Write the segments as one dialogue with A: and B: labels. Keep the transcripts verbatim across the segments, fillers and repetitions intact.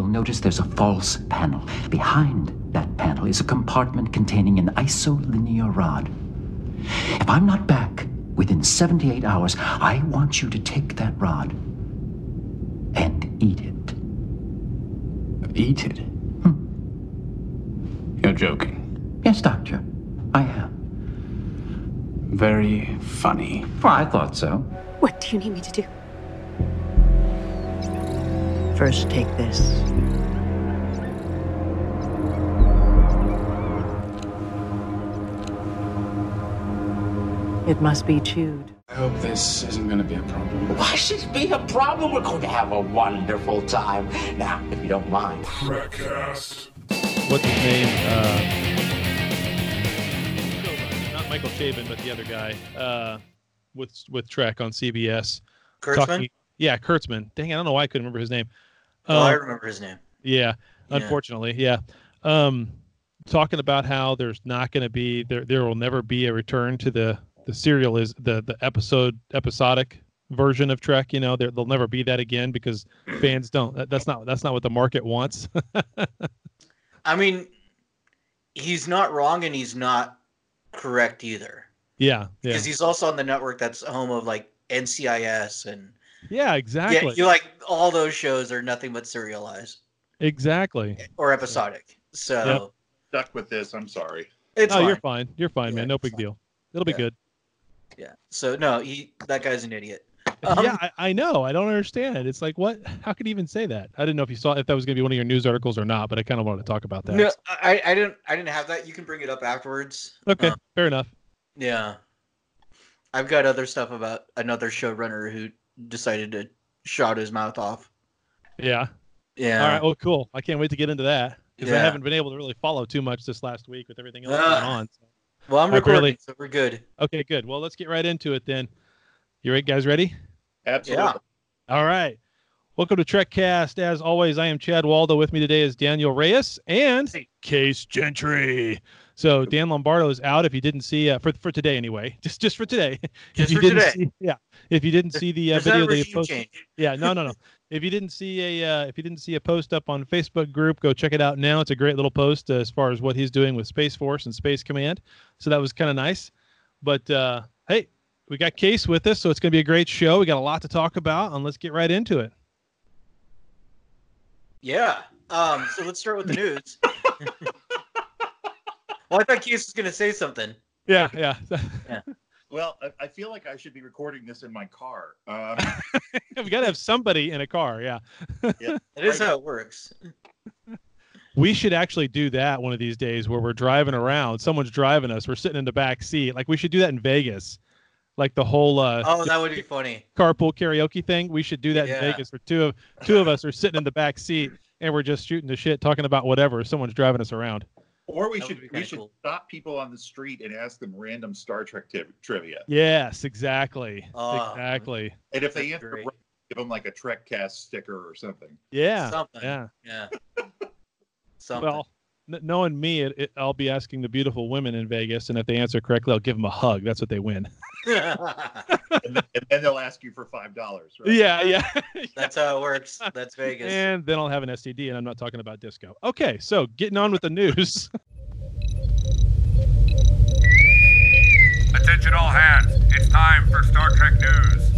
A: notice there's a false panel. Behind that panel is a compartment containing an isolinear rod. If I'm not back within seventy-eight hours, I want you to take that rod and eat it.
B: Eat it?
A: Hmm.
B: You're joking.
A: Yes, Doctor. I am.
B: Very funny.
A: Well, I thought so.
C: What do you need me to do? First, take this. It must be chewed.
B: I hope this isn't going to be a problem.
D: Why should it be a problem? We're going to have a wonderful time. Now, if you don't mind.
E: Trekcast.
F: What's his name? Uh, not Michael Chabon, but the other guy uh, with with Trek on C B S.
G: Kurtzman?
F: Talking, yeah, Kurtzman. Dang, I don't know why I couldn't remember his name.
G: Oh,
F: uh,
G: I remember his name.
F: Yeah,
G: Yeah.
F: unfortunately, yeah. Um, talking about how there's not going to be there. There will never be a return to the the serial is the the episode episodic version of Trek. You know, there, there'll never be that again because fans don't. That, that's not that's not what the market wants.
G: I mean, he's not wrong and he's not correct either.
F: Yeah, yeah,
G: Because he's also on the network that's home of like N C I S and
F: yeah, exactly.
G: yeah, you like all those shows are nothing but serialized
F: Exactly.
G: or episodic. So
F: Yep.
E: Stuck with this. I'm sorry.
G: it's
F: Oh,
G: fine.
F: you're fine. You're fine,
G: Yeah,
F: man. No
G: it's
F: big
G: fine.
F: deal. It'll be
G: Yeah.
F: good.
G: Yeah. So no, he that guy's an idiot. Um,
F: yeah, I, I know. I don't understand. It's like, what? How could he even say that? I didn't know if you saw if that was going to be one of your news articles or not, but I kind of wanted to talk about that.
G: No, I, I didn't I didn't have that. You can bring it up afterwards.
F: Okay,
G: Um,
F: fair enough.
G: yeah. I've got other stuff about another showrunner who decided to shot his mouth off.
F: Yeah.
G: Yeah.
F: All right. Well, cool. I can't wait to get into that because I
G: Yeah.
F: haven't been able to really follow too much this last week with everything else
G: Ah.
F: going on. So.
G: Well, I'm
F: I
G: recording,
F: barely-
G: so we're good.
F: Okay, good. Well, let's get right into it then. You right, guys? Ready?
E: Absolutely.
G: Yeah.
F: All right. Welcome to TrekCast. As always, I am Chad Waldo. With me today is Daniel Reyes and Case Gentry. So Dan Lombardo is out. If you didn't see uh, for for today anyway, just just for today.
G: Just
F: if you
G: for
F: didn't
G: today.
F: See, yeah. If you didn't see the uh,
G: There's not
F: video
G: a
F: they
G: regime
F: posted,
G: change.
F: yeah, no, no, no. If you didn't see a uh, if you didn't see a post up on Facebook group, go check it out now. It's a great little post uh, as far as what he's doing with Space Force and Space Command. So that was kind of nice. But uh, hey, we got Case with us, so it's going to be a great show. We got a lot to talk about, and let's get right into it.
G: Yeah. Um. So let's start with the news. Well, I thought Keith was going to say something.
F: Yeah, yeah.
E: Well, I, I feel like I should be recording this in my car. Um,
F: We got to have somebody in a car. Yeah.
E: yeah.
G: That is how it works.
F: We should actually do that one of these days where we're driving around. Someone's driving us. We're sitting in the back seat. Like we should do that in Vegas. Like the whole uh,
G: Oh, that would be funny.
F: carpool karaoke thing. We should do that
G: Yeah.
F: in Vegas where two of two of us are sitting in the back seat and we're just shooting the shit, talking about whatever. Someone's driving us around.
E: Or we
G: That
E: should
G: would be
E: we
G: kinda
E: should
G: cool.
E: stop people on the street and ask them random Star Trek tri- trivia.
F: Yes, exactly.
G: Oh.
F: Exactly.
E: And if they
G: That's
E: answer
G: great.
E: right, give them like a TrekCast sticker or something.
F: Yeah.
G: Something.
F: Yeah.
G: Yeah. Something.
F: Well, n- knowing me, it, it, I'll be asking the beautiful women in Vegas, and if they answer correctly, I'll give them a hug. That's what they win.
E: And then, and then they'll ask you for five dollars. Right?
F: Yeah, yeah.
G: That's how it works. That's Vegas.
F: And then I'll have an S T D, and I'm not talking about disco. Okay, so getting on with the news.
H: Attention all hands. It's time for Star Trek news.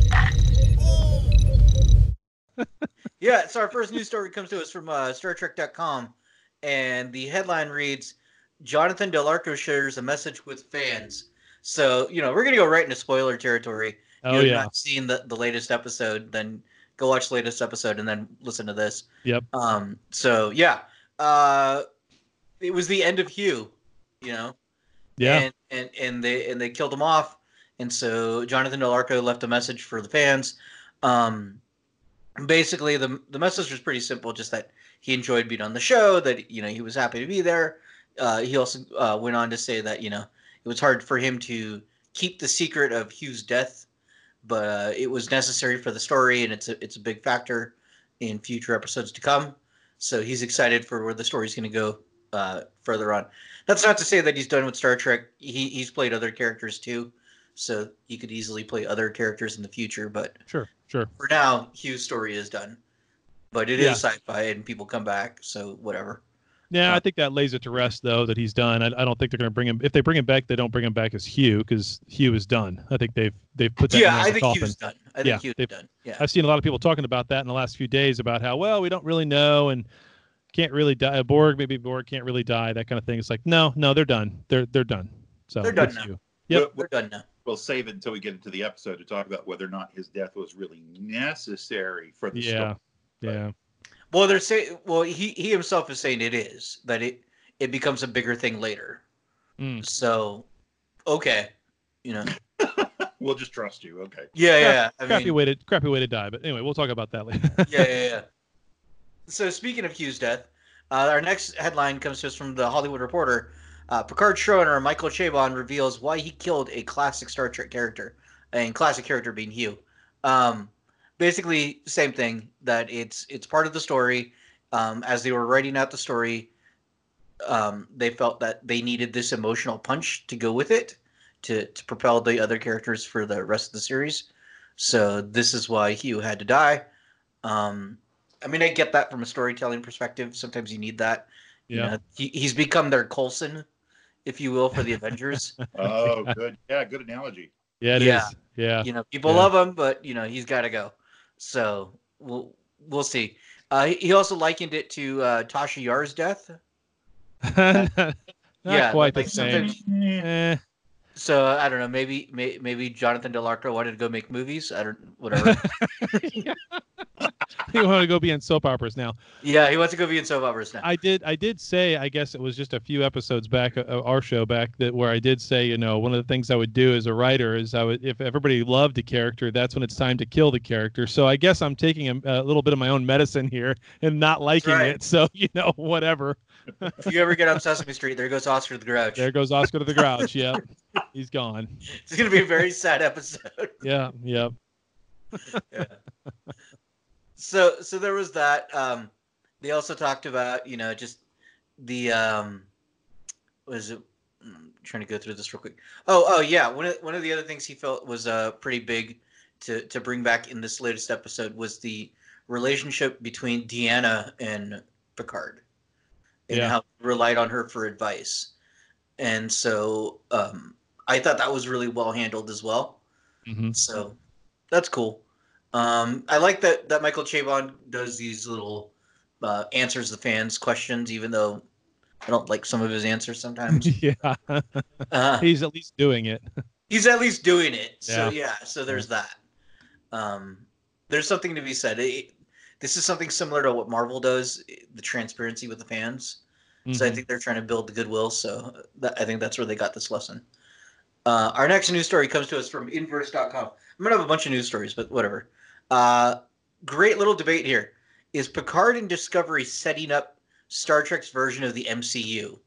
G: Yeah, so our first news story comes to us from uh, Star Trek dot com, and the headline reads, Jonathan Del Arco shares a message with fans. So, you know, we're going to go right into spoiler territory.
F: Oh,
G: If you've
F: yeah.
G: not seen the, the latest episode, then go watch the latest episode and then listen to this.
F: Yep.
G: Um. So, yeah. Uh, it was the end of Hugh, you know?
F: Yeah.
G: And, and, and, they, and they killed him off. And so Jonathan Del Arco left a message for the fans. Um, basically, the, the message was pretty simple, just that he enjoyed being on the show, that, you know, he was happy to be there. Uh, he also uh, went on to say that, you know, it was hard for him to keep the secret of Hugh's death, but uh, it was necessary for the story, and it's a, it's a big factor in future episodes to come. So he's excited for where the story's going to go uh, further on. That's not to say that he's done with Star Trek. He he's played other characters too, so he could easily play other characters in the future. But
F: Sure, sure.
G: for now, Hugh's story is done. but it is
F: Yeah.
G: sci-fi, and people come back, so whatever.
F: Yeah,
G: Uh,
F: I think that lays it to rest, though, that he's done. I, I don't think they're going to bring him. If they bring him back, they don't bring him back as Hugh, because Hugh is done. I think they've they've put that
G: Yeah,
F: nail in
G: I
F: the
G: think
F: coffin.
G: Hugh's done. I think
F: Yeah,
G: Hugh's
F: they've-
G: done. Yeah.
F: I've seen a lot of people talking about that in the last few days about how, well, we don't really know and can't really die. Borg, maybe Borg can't really die, that kind of thing. It's like, no, no, they're done. They're they're done. So
G: They're done
F: it's
G: now.
F: Hugh. Yep.
E: We'll,
G: We're done now.
E: we'll save it until we get into the episode to talk about whether or not his death was really necessary for the
F: Yeah.
E: story.
F: Yeah.
G: Well, they're saying. Well, he he himself is saying it is that it it becomes a bigger thing later.
F: Mm.
G: So, okay, you know.
E: We'll just trust you. Okay.
G: Yeah, yeah. yeah. I
F: crappy
G: mean,
F: way to crappy way to die. But anyway, we'll talk about that later.
G: yeah, yeah, yeah. So speaking of Hugh's death, uh, our next headline comes to us from the Hollywood Reporter. Uh, Picard showrunner Michael Chabon reveals why he killed a classic Star Trek character, and classic character being Hugh. Um, basically, same thing. That it's it's part of the story. Um, as they were writing out the story, um, they felt that they needed this emotional punch to go with it to to propel the other characters for the rest of the series. So this is why Hugh had to die. Um, I mean, I get that from a storytelling perspective. Sometimes you need that. You
F: Yeah.
G: know, he, he's become their Coulson, if you will, for the Avengers.
E: Oh, good. Yeah, good analogy.
F: Yeah, it is.
G: Yeah.
F: Yeah.
G: You know, people
F: Yeah.
G: love him, but you know he's got to go. So we'll we'll see. Uh, he he also likened it to uh, Tasha Yar's death.
F: Not
G: Yeah,
F: quite the
G: like
F: same.
G: sometimes-
F: Eh.
G: So I don't know. Maybe may, maybe Jonathan Delarco wanted to go make movies. I don't whatever.
F: You want to go be in soap operas now.
G: Yeah, he wants to go be in soap operas now.
F: I did. I did say. I guess it was just a few episodes back, uh, our show back, that where I did say, you know, one of the things I would do as a writer is I would, if everybody loved a character, that's when it's time to kill the character. So I guess I'm taking a, a little bit of my own medicine here and not liking
G: right.
F: it. So you know, whatever.
G: If you ever get on Sesame Street, there goes Oscar the Grouch.
F: There goes Oscar to the Grouch. Yep, he's gone.
G: It's gonna be a very sad episode.
F: Yeah. Yep.
G: Yeah. So so there was that. Um, they also talked about, you know, just the um, what is it? I'm trying to go through this real quick. Oh oh yeah, one of one of the other things he felt was uh pretty big to to bring back in this latest episode was the relationship between Deanna and Picard, and
F: Yeah.
G: how he relied on her for advice. And so um, I thought that was really well handled as well.
F: hmm
G: So that's cool. Um, I like that that Michael Chabon does these little uh, answers the fans questions, even though I don't like some of his answers sometimes.
F: yeah.
G: Uh,
F: He's at least doing it.
G: he's at least doing it. So
F: Yeah.
G: yeah, so there's that. Um, there's something to be said. It, this is something similar to what Marvel does, the transparency with the fans. So I
F: Mhm.
G: think they're trying to build the goodwill. So that, I think that's where they got this lesson. Uh, our next news story comes to us from inverse dot com. I'm going to have a bunch of news stories, but whatever. Uh, great little debate here. Is Picard and Discovery setting up Star Trek's version of the M C U?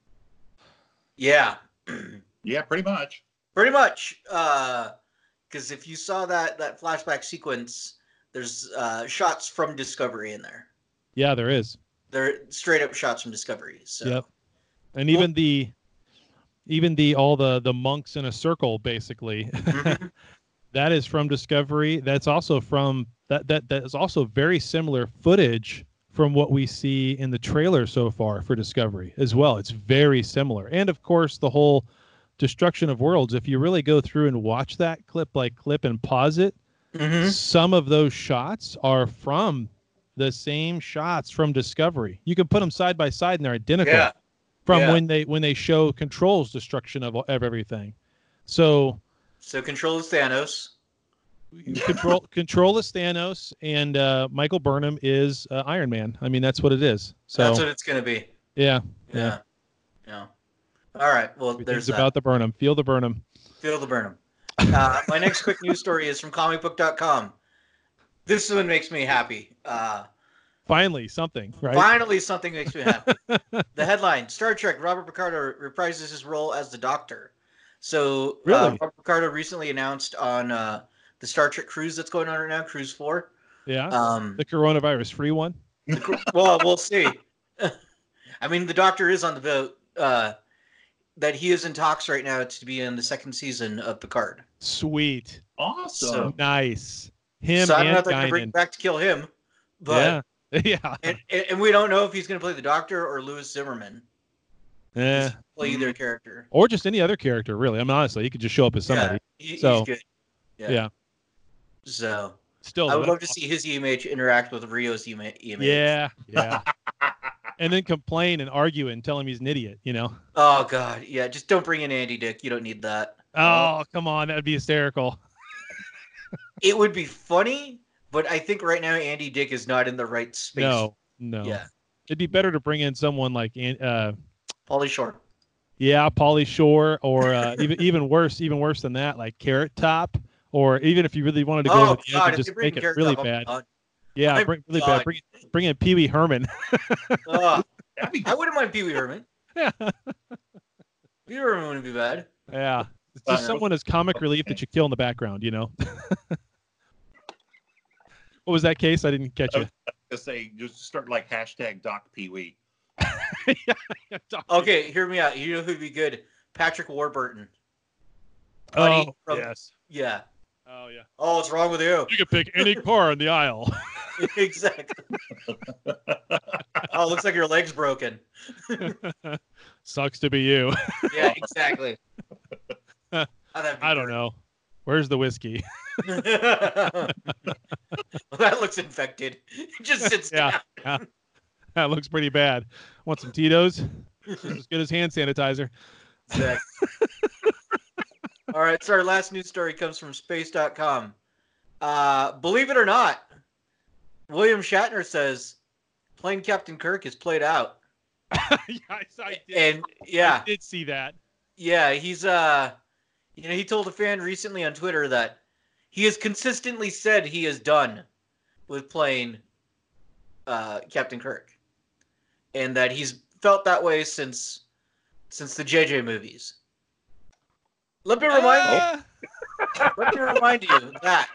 G: Yeah,
E: Yeah, pretty much.
G: pretty much. Because if you saw that, that flashback sequence, there's uh, shots from Discovery in there.
F: Yeah, there is.
G: They're straight up shots from Discovery. So.
F: Yep. And even the, even the all the the monks in a circle, basically.
G: Mhm.
F: That is from Discovery. That's also from that that that is also very similar footage from what we see in the trailer so far for Discovery as well. It's very similar. And of course, the whole destruction of worlds. If you really go through and watch that clip by clip and pause it,
G: Mhm.
F: some of those shots are from the same shots from Discovery. You can put them side by side and they're identical
G: Yeah.
F: from
G: Yeah.
F: when they when they show Control's destruction of, of everything. So
G: So Control is Thanos.
F: control control is Thanos and uh, Michael Burnham is uh, Iron Man. I mean, that's what it is. So
G: That's what it's going to be.
F: yeah,
G: Yeah. Yeah. All right. Well,
F: everything's
G: there's that.
F: about the Burnham. Feel the Burnham.
G: Feel the Burnham. Uh, my next quick news story is from comic book dot com. This one makes me happy. Uh,
F: Finally, something, right?
G: Finally, something makes me happy. The headline: Star Trek. Robert Picardo reprises his role as the Doctor. So,
F: Really?
G: uh, Robert Picardo recently announced on uh, the Star Trek cruise that's going on right now, Cruise Four.
F: Yeah.
G: Um,
F: The coronavirus free one.
G: well, we'll see. I mean, the Doctor is on the boat. Uh, that he is in talks right now to be in the second season of Picard.
F: Sweet.
E: Awesome.
G: So-
F: Nice. Him
G: so I don't know
F: and
G: if they're going to bring him
F: Guinan.
G: back to kill him, but
F: Yeah. yeah.
G: And, and we don't know if he's going to play the Doctor or Louis Zimmerman.
F: Eh.
G: Play either character.
F: Or just any other character, really. I mean, honestly, he could just show up as somebody.
G: Yeah, he,
F: so,
G: he's good. Yeah.
F: yeah.
G: So,
F: Still,
G: I would love to see his E M H interact with Rio's E M H.
F: Yeah, yeah. And then complain and argue and tell him he's an idiot, you know?
G: Oh, God. Yeah, just don't bring in Andy Dick. You don't need that.
F: Oh, come on. That would be hysterical.
G: It would be funny, but I think right now Andy Dick is not in the right space.
F: No, no.
G: Yeah.
F: It'd be better to bring in someone like uh,
G: Pauly Shore.
F: Yeah, Pauly Shore, or uh, even even worse, even worse than that, like Carrot Top, or even if you really wanted to go
G: Oh,
F: over the
G: God,
F: edge and
G: if
F: just
G: you bring
F: make it
G: Carrot
F: really
G: Top, I'm
F: bad.
G: done.
F: Yeah,
G: I'm
F: bring, really
G: done.
F: bad. Bring bring in Pee Wee Herman.
G: Uh, I wouldn't mind Pee Wee Herman.
F: Yeah.
G: Pee Wee Herman wouldn't be bad.
F: Yeah, it's just
E: Uh,
F: someone as comic relief that you kill in the background, you know. What was that case? I didn't catch
E: I
F: you.
E: was gonna say just start like hashtag Doc Pee Wee.
F: yeah, Doc-
G: Okay, hear me out. You know who'd be good? Patrick Warburton.
F: Oh,
G: Buddy from-
F: yes.
G: Yeah.
F: Oh, yeah.
G: Oh, what's wrong with you?
F: You can pick any car in the aisle.
G: Exactly. Oh, looks like your leg's broken.
F: Sucks to be you.
G: Yeah, exactly. Oh,
F: I don't know. Where's the whiskey?
G: Well, that looks infected. It just sits
F: Yeah.
G: down.
F: yeah. That looks pretty bad. Want some Tito's? Just as good as hand sanitizer.
G: Exactly. All right, so our last news story comes from space dot com. Uh, believe it or not, William Shatner says playing Captain Kirk is played out.
F: yeah, I, I did.
G: And yeah,
F: I did see that.
G: yeah, he's uh, you know, he told a fan recently on Twitter that he has consistently said he is done with playing uh, Captain Kirk, and that he's felt that way since since the J J movies. Let me remind you.
F: Uh,
G: Let me remind you that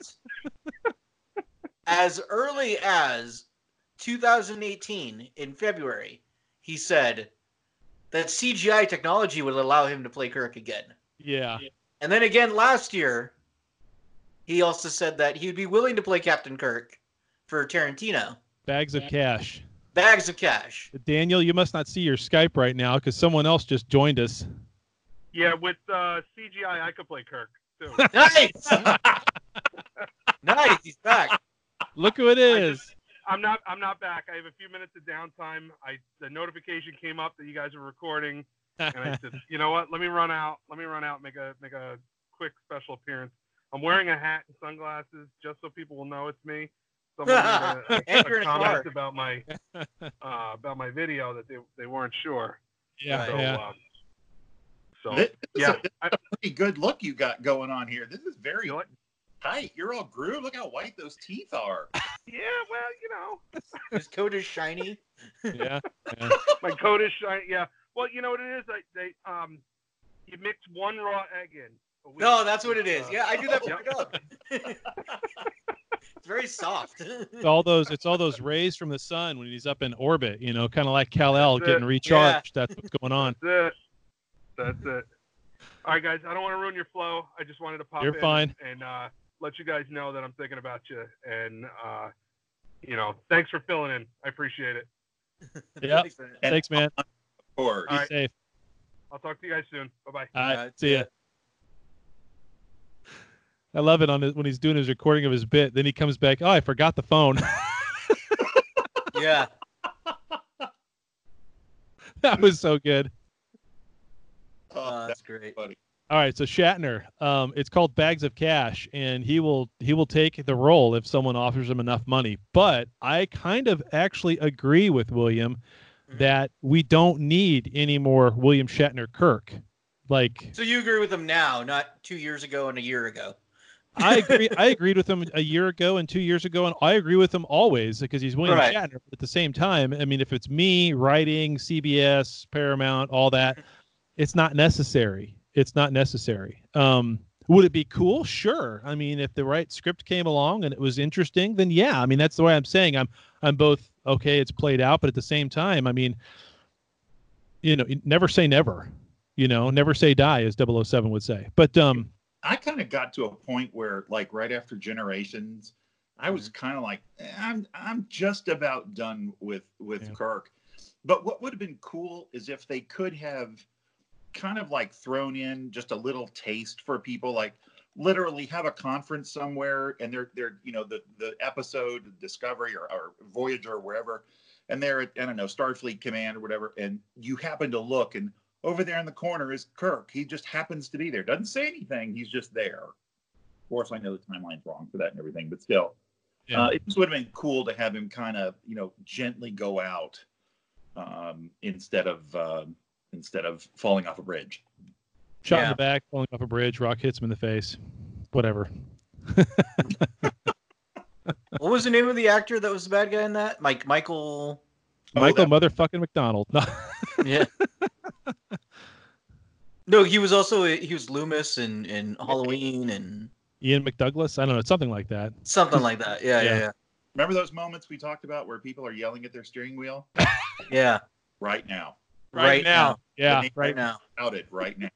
G: as early as two thousand eighteen, in February, he said that C G I technology would allow him to play Kirk again.
F: yeah.
G: And then again last year, he also said that he would be willing to play Captain Kirk for Tarantino.
F: Bags of cash.
G: Bags of cash.
F: Daniel, you must not see your Skype right now because someone else just joined us.
I: Yeah, with uh, C G I, I could play Kirk too.
G: Nice! Nice, he's back.
F: Look who it is.
I: I'm not. I'm not back. I have a few minutes of downtime. I the notification came up that you guys are recording, and I said, you know what? Let me run out. Let me run out. And make a make a quick special appearance. I'm wearing a hat and sunglasses just so people will know it's me. Someone made a, a,
G: And you're
I: a
G: in a
I: comment
G: car.
I: about my uh, about my video that they they weren't sure.
F: yeah,
I: So,
F: yeah.
I: uh, so
E: This, this
I: yeah,
E: is a, this is a pretty good look you got going on here. This is very
I: You like-
E: tight. You're all grooved. Look how white those teeth are.
I: yeah. Well, you know.
G: His coat is shiny.
F: yeah. yeah.
I: My coat is shiny. Yeah. Well, you know what it is? I, they um, you mix one raw egg in. a week.
G: No, that's what it is.
I: Uh,
G: Yeah, I do that for
I: Yep.
G: my dog. It's very soft.
F: It's all those it's all those rays from the sun when he's up in orbit, you know, kind of like Kal-El
I: That's it.
F: getting recharged. That's what's going on.
I: That's it. That's it. All right, guys. I don't want to ruin your flow. I just wanted to pop
F: You're
I: in
F: fine.
I: and uh, let you guys know that I'm thinking about you. And uh, you know, thanks for filling in. I appreciate it.
F: Yeah.
G: Thanks, man.
E: And
F: Thanks, man.
E: Of course.
F: Be
I: All right.
F: safe.
I: I'll talk to you guys soon. Bye bye.
F: All right.
G: Alright,
F: See ya. I love it on his, when he's doing his recording of his bit. Then he comes back. Oh, I forgot the phone.
G: Yeah.
F: That was so good.
E: Oh,
G: Uh,
E: that's
G: that's great.
E: funny.
F: All right, so Shatner, um, it's called Bags of Cash, and he will he will take the role if someone offers him enough money. But I kind of actually agree with William that we don't need any more William Shatner Kirk. Like
G: So you agree with him now, not two years ago and a year ago.
F: I agree, I agreed with him a year ago and two years ago, and I agree with him always because he's William
G: Right.
F: Shatner. But at the same time, I mean, if it's me writing, C B S, Paramount, all that, it's not necessary. It's not necessary. Um, would it be cool? Sure. I mean, if the right script came along and it was interesting, then yeah. I mean, that's the way I'm saying. I'm I'm both okay. It's played out, but at the same time, I mean, you know, never say never. You know, never say die, as double oh seven would say. But um,
E: I kind of got to a point where, like, right after Generations, I was kind of like, eh, I'm I'm just about done with with
F: Yeah.
E: Kirk. But what would have been cool is if they could have kind of like thrown in just a little taste for people, like literally have a conference somewhere, and they're they're you know the the episode Discovery or, or Voyager or wherever, and they're at, I don't know, Starfleet Command or whatever, and you happen to look, and over there in the corner is Kirk. He just happens to be there. Doesn't say anything. He's just there. Of course, I know the timeline's wrong for that and everything, but still,
F: Yeah.
E: uh, it just would have been cool to have him kind of, you know, gently go out um, instead of uh, instead of falling off a bridge.
F: Shot in
G: Yeah.
F: the back, falling off a bridge, rock hits him in the face. Whatever.
G: What was the name of the actor that was the bad guy in that? Mike Michael.
E: Oh,
F: Michael
E: that-
F: motherfucking McDonald. No.
G: Yeah. No, he was also he was Loomis in, in Halloween and
F: Ian McDouglas. I don't know. Something like that.
G: something like that. Yeah, yeah,
F: Yeah.
G: yeah.
E: Remember those moments we talked about where people are yelling at their steering wheel?
G: Yeah.
E: Right now.
G: Right now.
F: Yeah.
E: They
G: Right now.
E: Out it right now.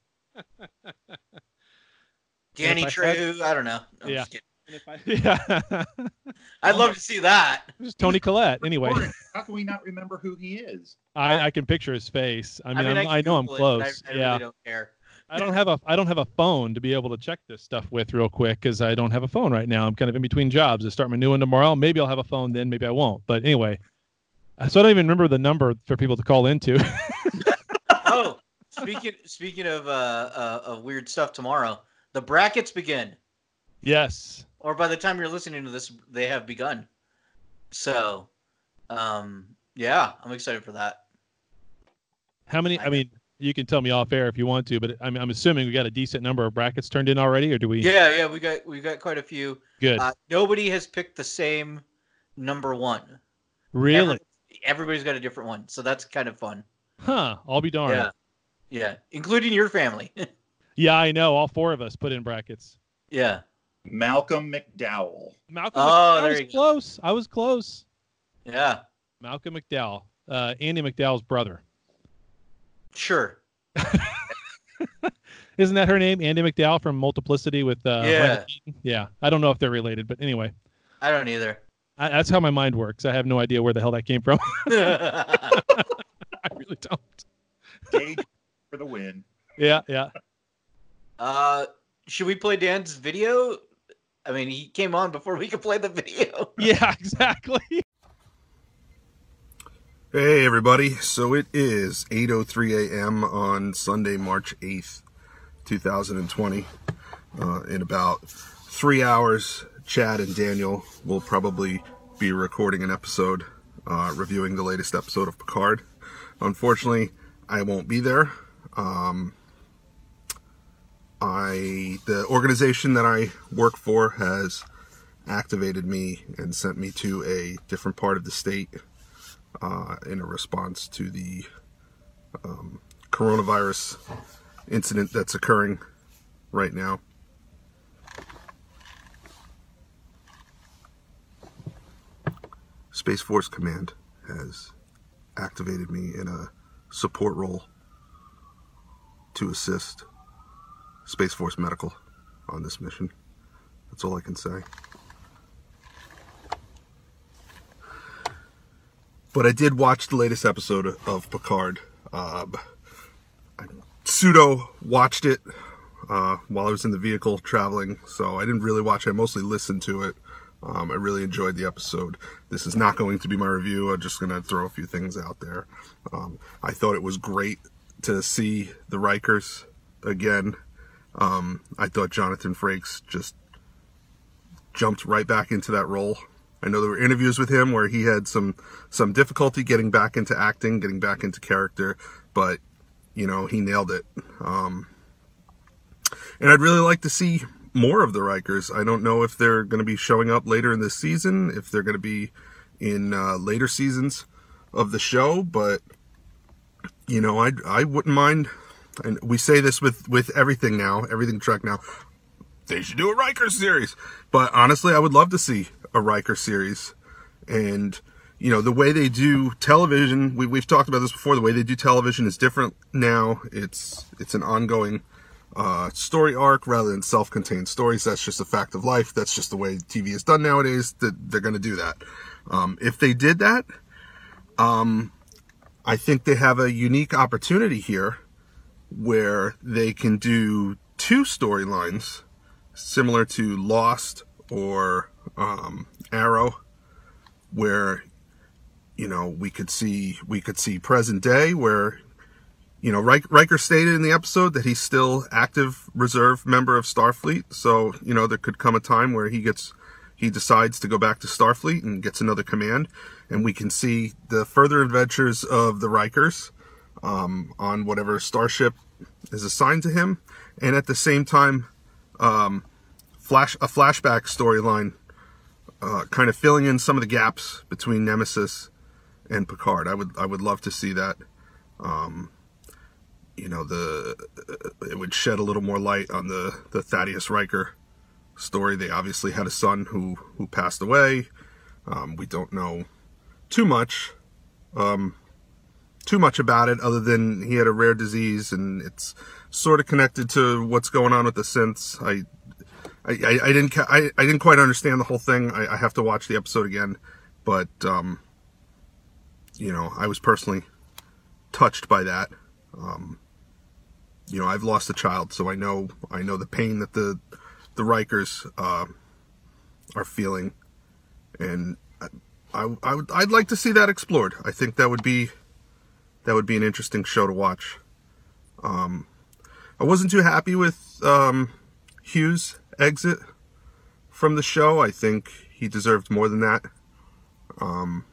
G: Danny
F: If I had-
G: Trejo. I don't know. I'm
F: Yeah.
G: just kidding.
F: Yeah.
G: I'd love to see that.
F: It's Tony Collette. Anyway,
E: Warren, how can we not remember who he is?
F: I, I can picture his face. I mean, I,
G: can
F: I know I'm
G: Google it, but
F: close.
G: I, I
F: yeah.
G: really don't care.
F: I don't have a I don't have a phone to be able to check this stuff with real quick because I don't have a phone right now. I'm kind of in between jobs. I start my new one tomorrow. Maybe I'll have a phone then. Maybe I won't. But anyway, so I don't even remember the number for people to call into.
G: Oh, speaking speaking of uh, uh of weird stuff tomorrow, the brackets begin.
F: Yes.
G: Or by the time you're listening to this, they have begun. So, um, yeah, I'm excited for that.
F: How many? I mean, you can tell me off air if you want to, but I'm I'm assuming we got a decent number of brackets turned in already, or do we?
G: Yeah, yeah, we got we got quite a few.
F: Good.
G: Uh, nobody has picked the same number one.
F: Really?
G: Every- everybody's got a different one, so that's kind of fun.
F: Huh. I'll be darned.
G: Yeah, yeah, including your family.
F: Yeah, I know. All four of us put in brackets.
G: Yeah.
E: Malcolm McDowell.
F: Malcolm.
G: Oh,
F: McDowell. I
G: there
F: was
G: you go.
F: close. I was close.
G: Yeah.
F: Malcolm McDowell, uh, Andy McDowell's brother.
G: Sure.
F: Isn't that her name, Andy McDowell from Multiplicity with uh,
G: Yeah.
F: Michael Keaton? Yeah. I don't know if they're related, but anyway,
G: I don't either.
F: I, that's how my mind works. I have no idea where the hell that came from. I really don't.
E: Gage for the win.
F: Yeah, yeah.
G: uh, should we play Dan's video? I mean, he came on before we could play the video.
F: Yeah, exactly.
J: Hey everybody, so it is eight oh three a.m. on Sunday, March eighth, two thousand twenty. Uh, in about three hours, Chad and Daniel will probably be recording an episode, uh, reviewing the latest episode of Picard. Unfortunately, I won't be there. Um, I the organization that I work for has activated me and sent me to a different part of the state uh, in a response to the um, coronavirus incident that's occurring right now. Space Force Command has activated me in a support role to assist Space Force Medical on this mission. That's all I can say. But I did watch the latest episode of Picard. Um, I pseudo watched it uh, while I was in the vehicle traveling, so I didn't really watch it. I mostly listened to it. Um, I really enjoyed the episode. This is not going to be my review. I'm just going to throw a few things out there. Um, I thought it was great to see the Rikers again. Um, I thought Jonathan Frakes just jumped right back into that role. I know there were interviews with him where he had some some difficulty getting back into acting, getting back into character, but, you know, he nailed it. Um, and I'd really like to see more of the Rikers. I don't know if they're going to be showing up later in this season, if they're going to be in uh, later seasons of the show, but, you know, I I wouldn't mind. And we say this with, with everything now, everything Trek now. They should do a Riker series. But honestly, I would love to see a Riker series. And, you know, the way they do television, we, we've talked about this before, the way they do television is different now. It's it's an ongoing uh, story arc rather than self-contained stories. That's just a fact of life. That's just the way T V is done nowadays. That they're going to do that. Um, if they did that, um, I think they have a unique opportunity here where they can do two storylines similar to Lost or um, Arrow, where, you know, we could see we could see present day where, you know, Riker stated in the episode that he's still active reserve member of Starfleet. So, you know, there could come a time where he gets, he decides to go back to Starfleet and gets another command. And we can see the further adventures of the Rikers um, on whatever starship is assigned to him. And at the same time, um, flash a flashback storyline, uh, kind of filling in some of the gaps between Nemesis and Picard. I would, I would love to see that. Um, You know, the it would shed a little more light on the, the Thaddeus Riker story. They obviously had a son who, who passed away. Um, we don't know too much, um, too much about it, other than he had a rare disease, and it's sort of connected to what's going on with the synths. I, I, I didn't, I, I didn't quite understand the whole thing. I, I have to watch the episode again, but um, you know, I was personally touched by that. Um, you know, I've lost a child, so I know I know the pain that the the Rikers uh, are feeling, and I, I, I would I'd like to see that explored. I think that would be that would be an interesting show to watch. Um, I wasn't too happy with um, Hughes' exit from the show. I think he deserved more than that. Um,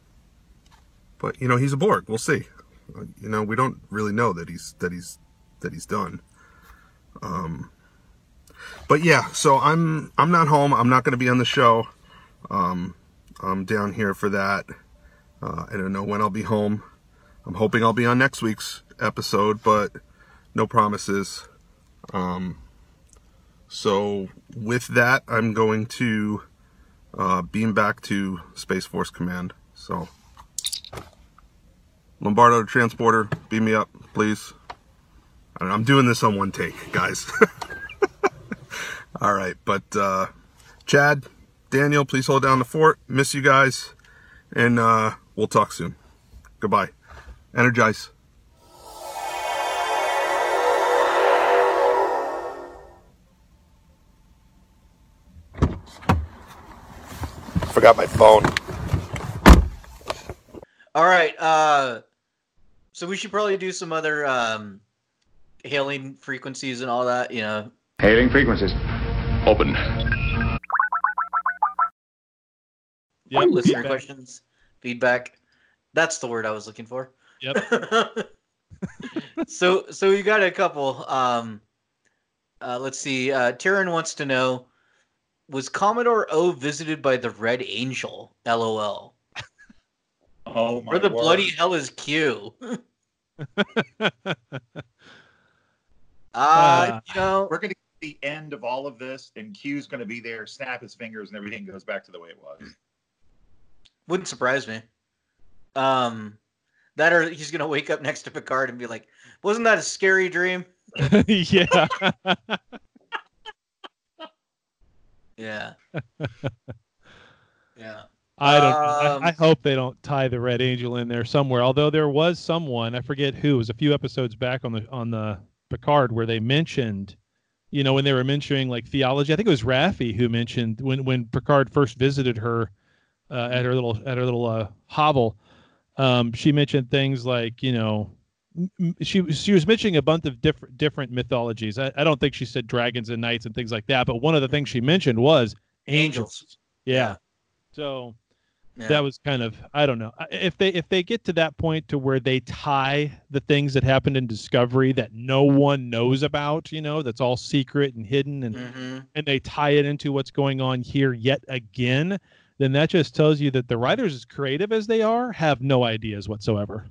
J: but you know, he's a Borg. We'll see. You know, we don't really know that he's that he's that he's done. Um, but yeah, so I'm I'm not home. I'm not going to be on the show. Um, I'm down here for that. Uh, I don't know when I'll be home. I'm hoping I'll be on next week's episode, but no promises. Um, so with that, I'm going to uh, beam back to Space Force Command. So. Lombardo Transporter, beam me up, please. I'm doing this on one take, guys. All right, but uh, Chad, Daniel, please hold down the fort. Miss you guys, and uh, we'll talk soon. Goodbye. Energize. Forgot my phone.
G: All right, uh... so we should probably do some other um, hailing frequencies and all that, you know.
H: Hailing frequencies. Open.
F: Yep,
G: Listener
F: feedback.
G: questions, feedback. That's the word I was looking for.
F: Yep.
G: so, so we got a couple. Um, uh, let's see. Uh, Taryn wants to know: was Commodore O visited by the Red Angel? L O L.
E: Oh my
G: Where the
E: word.
G: bloody hell is Q? uh,
F: Uh,
G: you know,
E: We're going to get the end of all of this, and Q's going to be there, snap his fingers, and everything goes back to the way it was.
G: wouldn't surprise me. Um, that or he's gonna wake up next to Picard and be like, "Wasn't that a scary dream?"
F: yeah.
G: Yeah. Yeah.
F: I don't know.
G: Um,
F: I, I hope they don't tie the Red Angel in there somewhere. Although there was someone, I forget who, it was a few episodes back on the on the Picard where they mentioned, you know, when they were mentioning like theology. I think it was Raffi who mentioned when when Picard first visited her uh, at her little at her little uh, hovel. Um, she mentioned things like, you know, m- she she was mentioning a bunch of different different mythologies. I, I don't think she said dragons and knights and things like that, but one of the things she mentioned was angels.
G: Angels.
F: Yeah.
G: Yeah.
F: So
G: Yeah.
F: that was kind of, I don't know, if they if they get to that point to where they tie the things that happened in Discovery that no one knows about, you know, that's all secret and hidden, and
G: Mm-hmm.
F: and they tie it into what's going on here yet again, then that just tells you that the writers, as creative as they are, have no ideas whatsoever.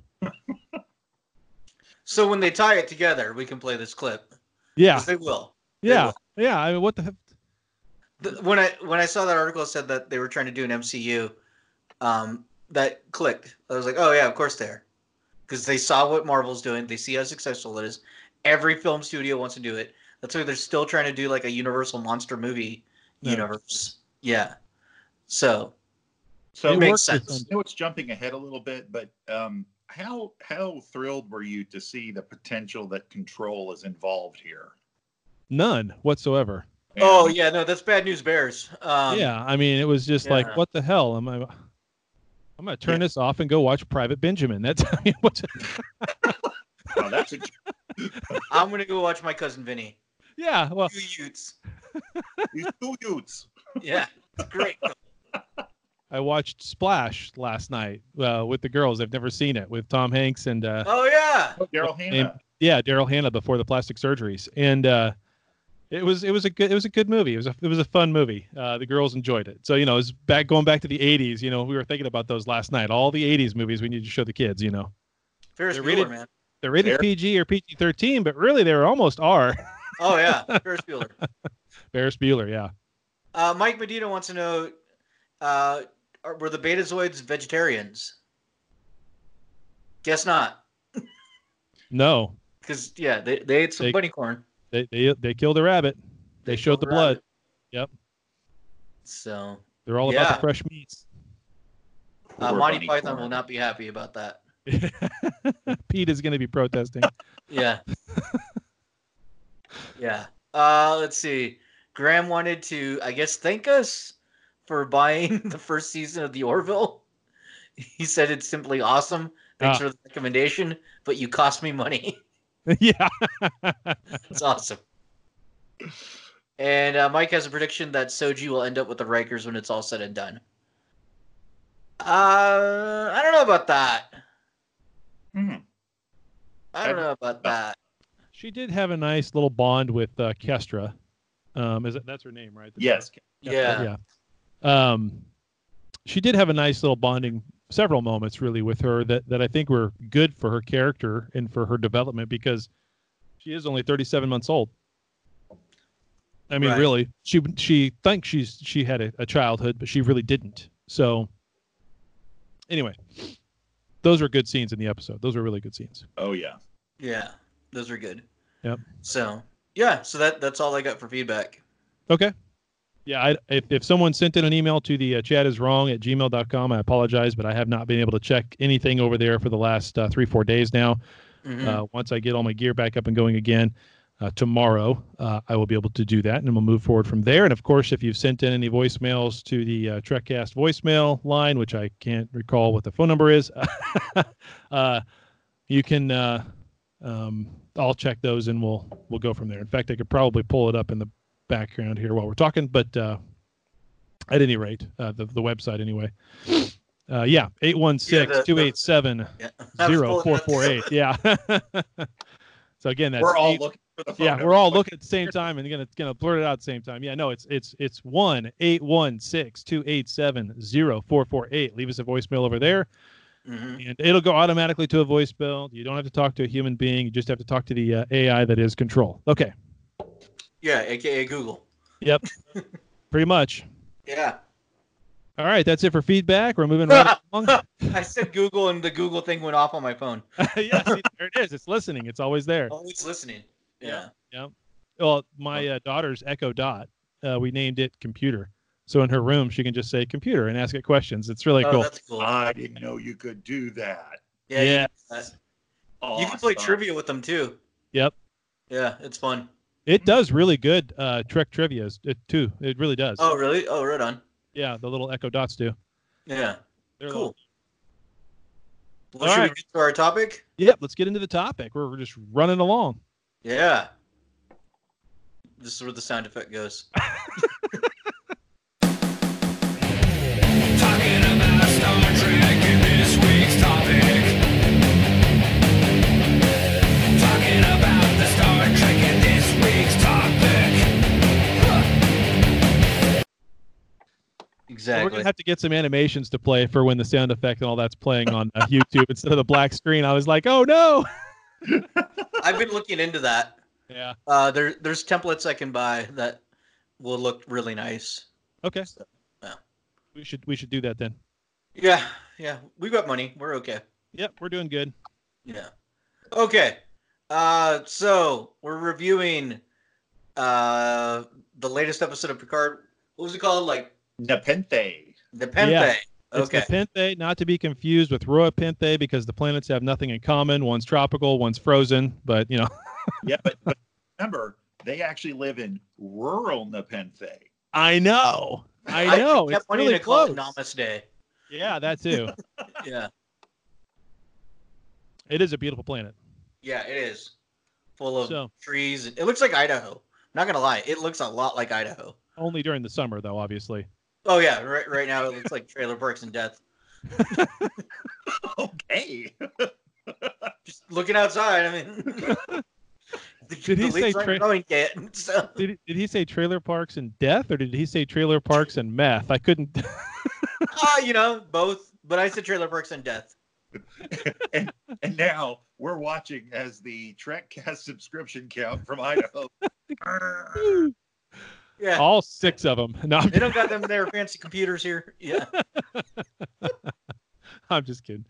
G: So when they tie it together, we can play this clip.
F: Yeah.
G: 'Cause they will. They
F: Yeah.
G: will.
F: Yeah. I mean, what the heck?
G: The, when I when I saw that article, it said that they were trying to do an M C U. Um, that clicked. I was like, oh yeah, of course they are, because they saw what Marvel's doing. They see how successful it is. Every film studio wants to do it. That's why they're still trying to do like a Universal monster movie
F: No.
G: universe. Yeah. So
E: So
F: It
E: it
F: works
E: makes
F: with
E: sense. I know it's jumping ahead a little bit, but um, how how thrilled were you to see the potential that Control is involved here?
F: None whatsoever.
E: Yeah.
G: Oh yeah, no, that's bad news bears. Um,
F: yeah, I mean, it was just like,
G: yeah.
F: what the hell? Am I? I'm gonna turn
E: Yeah.
F: this off and go watch Private Benjamin. That's I mean, what's,
E: Oh, that's a,
G: I'm gonna go watch My Cousin Vinny.
F: yeah. Well,
G: Two Utes.
E: these two youths.
G: Yeah, it's great.
F: I watched Splash last night uh, with the girls. I've never seen it with Tom Hanks and uh,
G: Oh yeah.
E: Daryl
F: and-
E: Hannah.
F: yeah, Daryl Hannah before the plastic surgeries, and uh, it was it was a good it was a good movie. It was a it was a fun movie. Uh, the girls enjoyed it. So you know, it's back going back to the eighties. You know, we were thinking about those last night. All the eighties movies we need to show the kids. You know,
G: Ferris
F: They're
G: Bueller,
F: rated-
G: man.
F: they're rated
E: Fair.
F: P G or P G thirteen, but really they were almost R.
G: Oh yeah, Ferris Bueller.
F: Ferris Bueller, yeah.
G: Uh, Mike Medina wants to know, uh, are, were the Betazoids vegetarians? Guess not,
F: No,
G: because yeah, they, they ate some
F: They-
G: bunny corn.
F: they they they killed a rabbit. They, showed the
G: killed
F: blood.
G: rabbit.
F: Yep,
G: So
F: they're all about
G: Yeah.
F: the fresh meats.
G: uh,
E: Poor
G: Monty
E: bunny
G: Python
E: corn.
G: will not be happy about that.
F: Pete is going to be protesting.
G: Yeah. Yeah. Uh, let's see. Graham wanted to, I guess, thank us for buying the first season of The Orville. He said it's simply awesome. Thanks
F: Ah.
G: for the recommendation, but you cost me money.
F: yeah.
G: It's awesome. And uh, Mike has a prediction that Soji will end up with the Rikers when it's all said and done. Uh, I don't know about that.
E: Hmm.
G: I don't know about that.
F: She did have a nice little bond with uh, Kestra. Um, is it, that's her name, right?
E: Yes.
G: Yeah.
F: Yeah. Um, she did have a nice little bonding, several moments really with her that, that I think were good for her character and for her development because she is only thirty-seven months old. I mean,
G: Right.
F: really, she she thinks she's she had a, a childhood, but she really didn't. So, anyway, those were good scenes in the episode. Those were really good scenes.
E: Oh yeah.
G: Yeah. Those are good.
F: Yep.
G: So, yeah. So that that's all I got for feedback.
F: Okay. Yeah, I, if, if someone sent in an email to the uh, chat is wrong at gmail dot com, I apologize, but I have not been able to check anything over there for the last uh, three, four days now.
G: Mhm.
F: Uh, once I get all my gear back up and going again uh, tomorrow, uh, I will be able to do that, and we'll move forward from there. And, of course, if you've sent in any voicemails to the uh, TrekCast voicemail line, which I can't recall what the phone number is, uh, you can uh, um, I'll check those, and we'll we'll go from there. In fact, I could probably pull it up in the background here while we're talking, but uh, at any rate, uh, the, the website anyway. Uh, yeah, eight one six, two eight seven,
G: Yeah. I was
F: zero
G: pulling
F: four
G: it up.
F: four eight. Yeah. So again, that's
E: We're all
F: eight-
E: looking for the phone
F: yeah,
E: number.
F: we're all looking at the same time and gonna gonna blurt it out at the same time. Yeah, no, it's it's it's one eight one six two eight seven zero four four eight. Leave us a voicemail over there,
G: Mhm.
F: and it'll go automatically to a voicemail. You don't have to talk to a human being. You just have to talk to the uh, A I that is Control. Okay.
G: Yeah, aka Google.
F: Yep. Pretty much.
G: Yeah.
F: All right, that's it for feedback. We're moving right along.
G: I said Google and the Google thing went off on my phone.
F: Yeah, see, there it is. It's listening. It's always there.
G: Always listening. Yeah.
F: Yeah. Well, my uh, daughter's Echo Dot, uh, we named it Computer. So in her room, she can just say Computer and ask it questions. It's really
G: Oh,
F: cool.
G: that's cool.
E: I didn't know you could do that.
G: Yeah.
F: Yeah.
G: You, uh, you can play
E: Awesome.
G: trivia with them too.
F: Yep.
G: Yeah, it's fun.
F: It does really good uh, Trek trivia it, too. It really does.
G: Oh, really? Oh, right on.
F: Yeah, the little Echo Dots do.
G: Yeah.
F: They're
G: Cool. Well,
F: All
G: should
F: right.
G: we get to our topic?
F: Yep, let's get into the topic. We're, we're just running along.
G: Yeah. This is where the sound effect goes.
K: Talking about Star Trek in this week's topic. Talking about the Star Trek in this week's topic.
F: We're
G: Exactly.
F: going to have to get some animations to play for when the sound effect and all that's playing on uh, YouTube instead of the black screen. I was like, oh, no.
G: I've been looking into that.
F: Yeah.
G: Uh, there, there's templates I can buy that will look really nice.
F: Okay.
G: Yeah.
F: We should we should do that then.
G: Yeah, yeah. We got money. We're okay.
F: Yep, we're doing good.
G: Yeah. Okay. Uh, so we're reviewing Uh, the latest episode of Picard. What was it called? Like
E: Nepenthe.
G: Nepenthe.
F: Yeah. It's
G: Okay.
F: Nepenthe, not to be confused with Rua Penthe, because the planets have nothing in common. One's tropical, one's frozen. But you know,
E: Yeah, but, but remember, they actually live in rural Nepenthe.
F: I know, I
G: I
F: know.
G: kept
F: It's
G: wanting
F: really
G: to call
F: close.
G: it Namaste.
F: Yeah, that too.
G: Yeah.
F: It is a beautiful planet.
G: Yeah, it is. Full of
F: So-
G: trees. It looks like Idaho. Not gonna lie, it looks a lot like Idaho.
F: Only during the summer, though, obviously.
G: Oh yeah, right right now it looks like Trailer Parks and Death.
E: Okay.
G: Just looking outside, I mean the,
F: Did he
G: the
F: say
G: leaves aren't
F: tra-
G: growing yet, so
F: Did, did he say trailer parks and death, or did he say trailer parks and meth? I couldn't.
G: ah, you know, both. But I said Trailer Parks and Death.
E: and and now we're watching as the TrekCast subscription count from Idaho.
G: Yeah.
F: All six of them. No, I'm,
G: They don't got them their fancy computers here. Yeah.
F: I'm just kidding.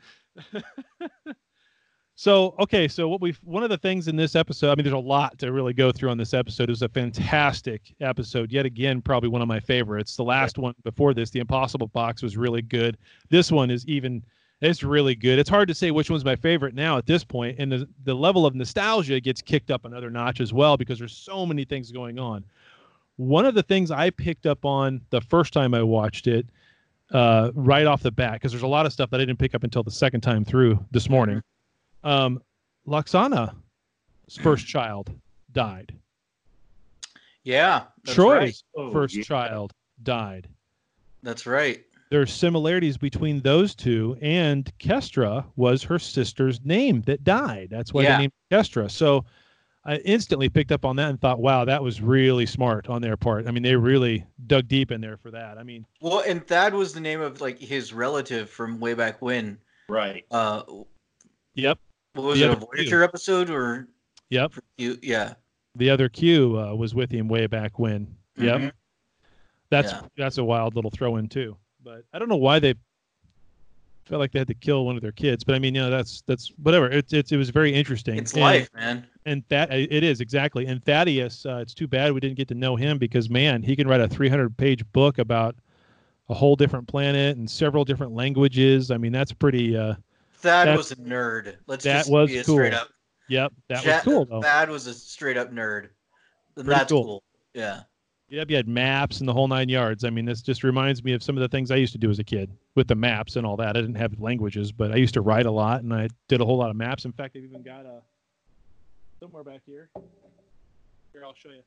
F: So, okay, so what we one of the things in this episode, I mean, there's a lot to really go through on this episode. It was a fantastic episode. Yet again, probably one of my favorites. The last one before this, The Impossible Box, was really good. This one is even, it's really good. It's hard to say which one's my favorite now at this point, and the, the level of nostalgia gets kicked up another notch as well, because there's so many things going on. One of the things I picked up on the first time I watched it, uh, right off the bat, because there's a lot of stuff that I didn't pick up until the second time through this morning. Um, Loxana's first child died.
G: Yeah. That's
F: Troy's
G: right.
E: Oh,
F: first
E: yeah.
F: child died.
G: That's right.
F: There's similarities between those two, and Kestra was her sister's name that died. That's why
G: Yeah.
F: they named Kestra. So I instantly picked up on that and thought, wow, that was really smart on their part. I mean, they really dug deep in there for that. I mean,
G: Well, and Thad was the name of like his relative from way back when.
E: Right.
G: Uh,
F: yep,
G: what was
F: The
G: it, a
F: other
G: Voyager
F: Q.
G: episode or?
F: yep.
G: You, yeah.
F: The other Q uh, was with him way back when. Yep.
G: Mhm.
F: That's
G: Yeah.
F: that's a wild little throw in too. But I don't know why they felt like they had to kill one of their kids. But I mean, you know, that's that's whatever. It's it's it was very interesting.
G: It's
F: And-
G: life, man.
F: And that it is exactly. And Thaddeus, uh, it's too bad we didn't get to know him, because man, he can write a three hundred page book about a whole different planet and several different languages. I mean, that's pretty. Uh,
G: Thad
F: that-
G: was a nerd. Let's
F: that
G: just
F: was
G: be it
F: cool.
G: straight up.
F: yep, that
G: Ja-
F: was cool though.
G: Thad was a straight up nerd. And
F: Pretty
G: That's
F: cool.
G: cool. Yeah.
F: Yep, you had maps and the whole nine yards. I mean, this just reminds me of some of the things I used to do as a kid with the maps and all that. I didn't have languages, but I used to write a lot, and I did a whole lot of maps. In fact, I've even got a somewhere back here. Here, I'll show you.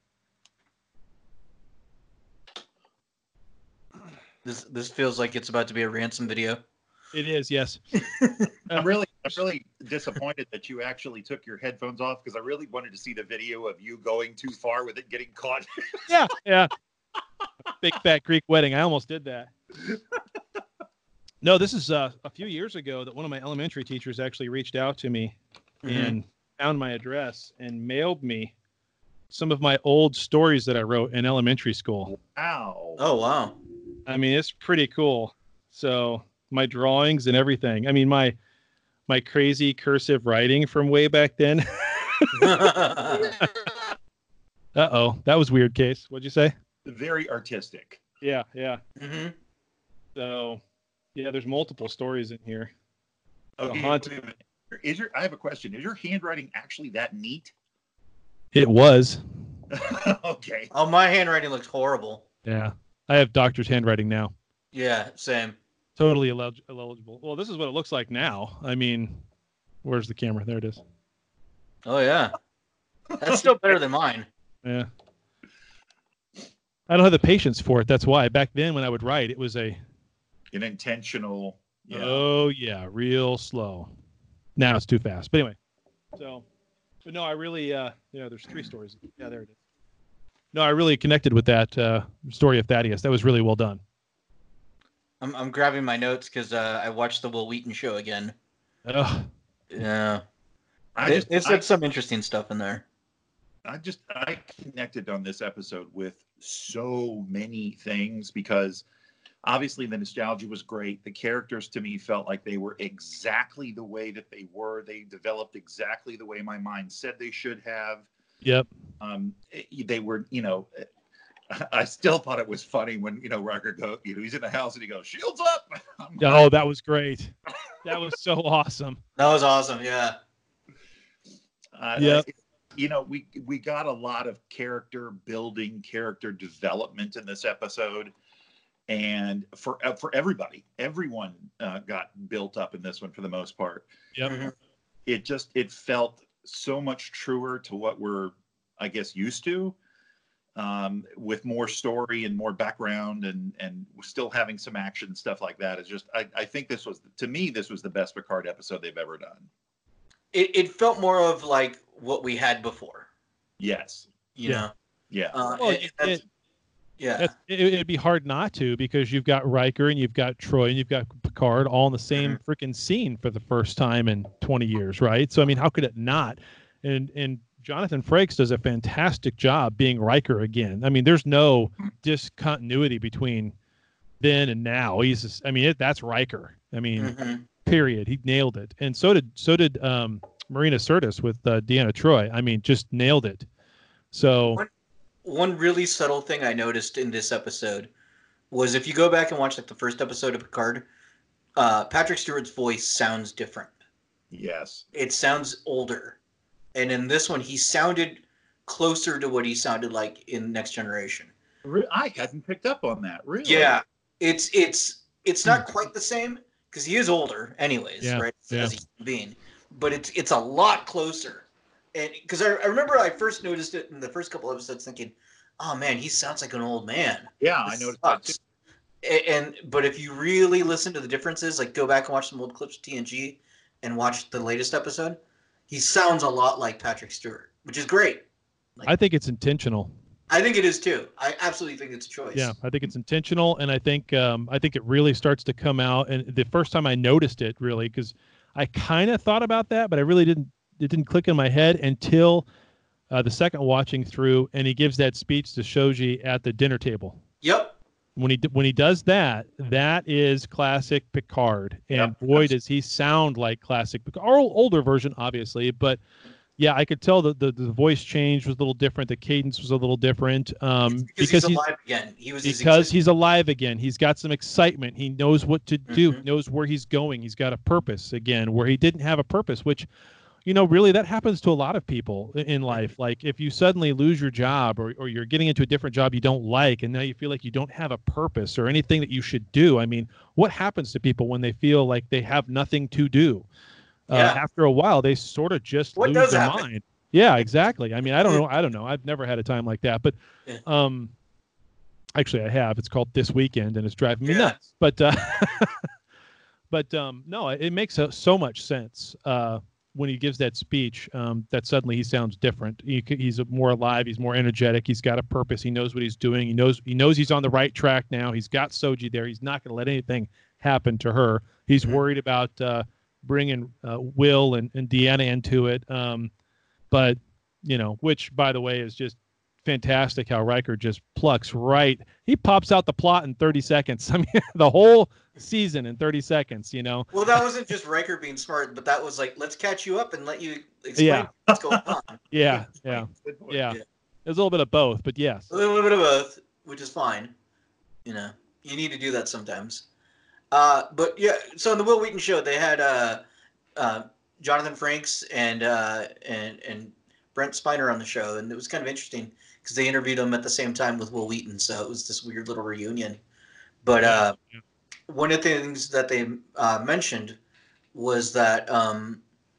G: This this feels like it's about to be a ransom video.
F: It is, yes.
E: I'm really, I'm really disappointed that you actually took your headphones off, because I really wanted to see the video of you going too far with it getting caught.
F: Yeah, yeah. Big fat Greek wedding. I almost did that. No, this is uh, a few years ago that one of my elementary teachers actually reached out to me
G: Mhm.
F: and found my address and mailed me some of my old stories that I wrote in elementary school.
E: Wow.
G: Oh wow.
F: I mean, it's pretty cool. So my drawings and everything. I mean, my my crazy cursive writing from way back then.
G: Mm-hmm.
F: Uh-oh, that was weird, Case. What'd you say?
E: Very artistic.
F: Yeah, yeah.
G: hmm
F: So, yeah, there's multiple stories in here.
E: Okay,
F: haunt-
E: wait a minute. Is your, I have a question. Is your handwriting actually that neat?
F: It was.
E: Okay.
G: Oh, my handwriting looks horrible.
F: Yeah. I have doctor's handwriting now.
G: Yeah, same.
F: Totally elig- eligible. Well, this is what it looks like now. I mean, where's the camera? There it is.
G: Oh yeah. That's still better than mine.
F: Yeah. I don't have the patience for it. That's why. Back then, when I would write, it was a,
E: An intentional. Yeah.
F: oh, yeah, real slow. Now it's too fast. But anyway, so, but no, I really, uh, yeah, there's three stories. Yeah, there it is. No, I really connected with that uh, story of Thaddeus. That was really well done.
G: I'm I'm grabbing my notes because uh, I watched the Will Wheaton show again.
F: Ugh.
G: Yeah.
E: I
G: It,
E: just,
G: it
E: I,
G: said some interesting stuff in there.
E: I just, I connected on this episode with so many things, because obviously the nostalgia was great. The characters to me felt like they were exactly the way that they were. They developed exactly the way my mind said they should have.
F: Yep.
E: Um, they were, you know, I still thought it was funny when, you know, Riker go, you know, he's in the house and he goes, "Shields up." I'm
F: Oh,
E: like,
F: that was great. That was so awesome.
G: That was awesome. Yeah.
E: Uh,
F: Yep.
E: You know, we we got a lot of character building, character development in this episode, and for uh, for everybody, everyone uh, got built up in this one for the most part.
F: Yep.
G: Mm-hmm.
E: It just it felt so much truer to what we're, I guess, used to, um, with more story and more background, and and still having some action and stuff like that. It's just I I think this was, to me, this was the best Picard episode they've ever done.
G: It it felt more of like what we had before.
E: Yes.
G: You
F: Yeah.
G: know.
E: Yeah.
G: Uh,
F: Well,
G: and-
F: it-
G: and that's-
F: it-
G: yeah.
F: That's- It, it'd be hard not to, because you've got Riker and you've got Troy and you've got Picard all in the same freaking scene for the first time in twenty years, right? So I mean, how could it not? And and Jonathan Frakes does a fantastic job being Riker again. I mean, there's no discontinuity between then and now. He's just, I mean, it, that's Riker. I mean,
G: Mhm.
F: period. He nailed it. And so did so did um, Marina Sirtis with uh, Deanna Troi. I mean, just nailed it. So
G: One, one really subtle thing I noticed in this episode was, if you go back and watch like the first episode of Picard, uh, Patrick Stewart's voice sounds different.
E: Yes.
G: It sounds older. And in this one, he sounded closer to what he sounded like in Next Generation.
E: Re- I hadn't picked up on that. Really?
G: Yeah, it's it's it's not quite the same because he is older, anyways,
F: Yeah,
G: right?
F: yeah.
G: As a human being, but it's it's a lot closer. And because I, I remember I first noticed it in the first couple episodes, thinking, "Oh man, he sounds like an old man."
E: Yeah, I
G: This
E: noticed that
G: sucks.
E: too.
G: A- And but if you really listen to the differences, like go back and watch some old clips of T N G and watch the latest episode, he sounds a lot like Patrick Stewart, which is great.
F: I think it's intentional.
G: I think it is too. I absolutely think it's a choice.
F: Yeah, I think it's intentional, and I think um, I think it really starts to come out. And the first time I noticed it, really, because I kind of thought about that, but I really didn't. It didn't click in my head until uh, the second watching through, and he gives that speech to Shoji at the dinner table.
G: Yep.
F: When he d- when he does that, that is classic Picard, and
E: Yep.
F: boy, does he sound like classic Picard. Or older version, obviously, but yeah, I could tell that the, the voice change was a little different. The cadence was a little different. Um,
G: Because, he's alive again. He was his
F: because
G: existence.
F: he's alive again. He's got some excitement. He knows what to do.
G: Mhm.
F: He knows where he's going. He's got a purpose again, where he didn't have a purpose, which, you know, really that happens to a lot of people i- in life. Like if you suddenly lose your job, or, or you're getting into a different job you don't like, and now you feel like you don't have a purpose or anything that you should do. I mean, what happens to people when they feel like they have nothing to do? Uh,
G: Yeah.
F: After a while, they sort of just
G: What
F: lose
G: does
F: their
G: happen?
F: mind. Yeah, exactly. I mean, I don't know. I don't know. I've never had a time like that, but
G: Yeah.
F: um, actually, I have. It's called This Weekend, and it's driving me
G: Yeah.
F: nuts. But uh, but um, no, it makes so, so much sense uh, when he gives that speech. Um, that suddenly he sounds different. He, c- he's more alive. He's more energetic. He's got a purpose. He knows what he's doing. He knows he knows he's on the right track now. He's got Soji there. He's not going to let anything happen to her. He's
G: Mhm.
F: worried about uh, bringing uh, Will and, and Deanna into it. Um, but you know, which by the way is just fantastic how Riker just plucks right. He pops out the plot in thirty seconds. I mean, the whole season in thirty seconds, you know?
G: Well, that wasn't just Riker being smart, but that was like, let's catch you up and let you explain
F: Yeah.
G: what's going on.
F: Yeah. Yeah.
E: Good point.
F: Yeah.
G: Yeah.
F: There's a little bit of both, but yes.
G: A little bit of both, which is fine. You know, you need to do that sometimes. Uh, but yeah, so in the Will Wheaton show, they had uh, uh, Jonathan Frakes and uh, and and Brent Spiner on the show, and it was kind of interesting because they interviewed him at the same time with Will Wheaton, so it was this weird little reunion. But uh,
F: Yeah.
G: one of the things that they uh, mentioned was that um,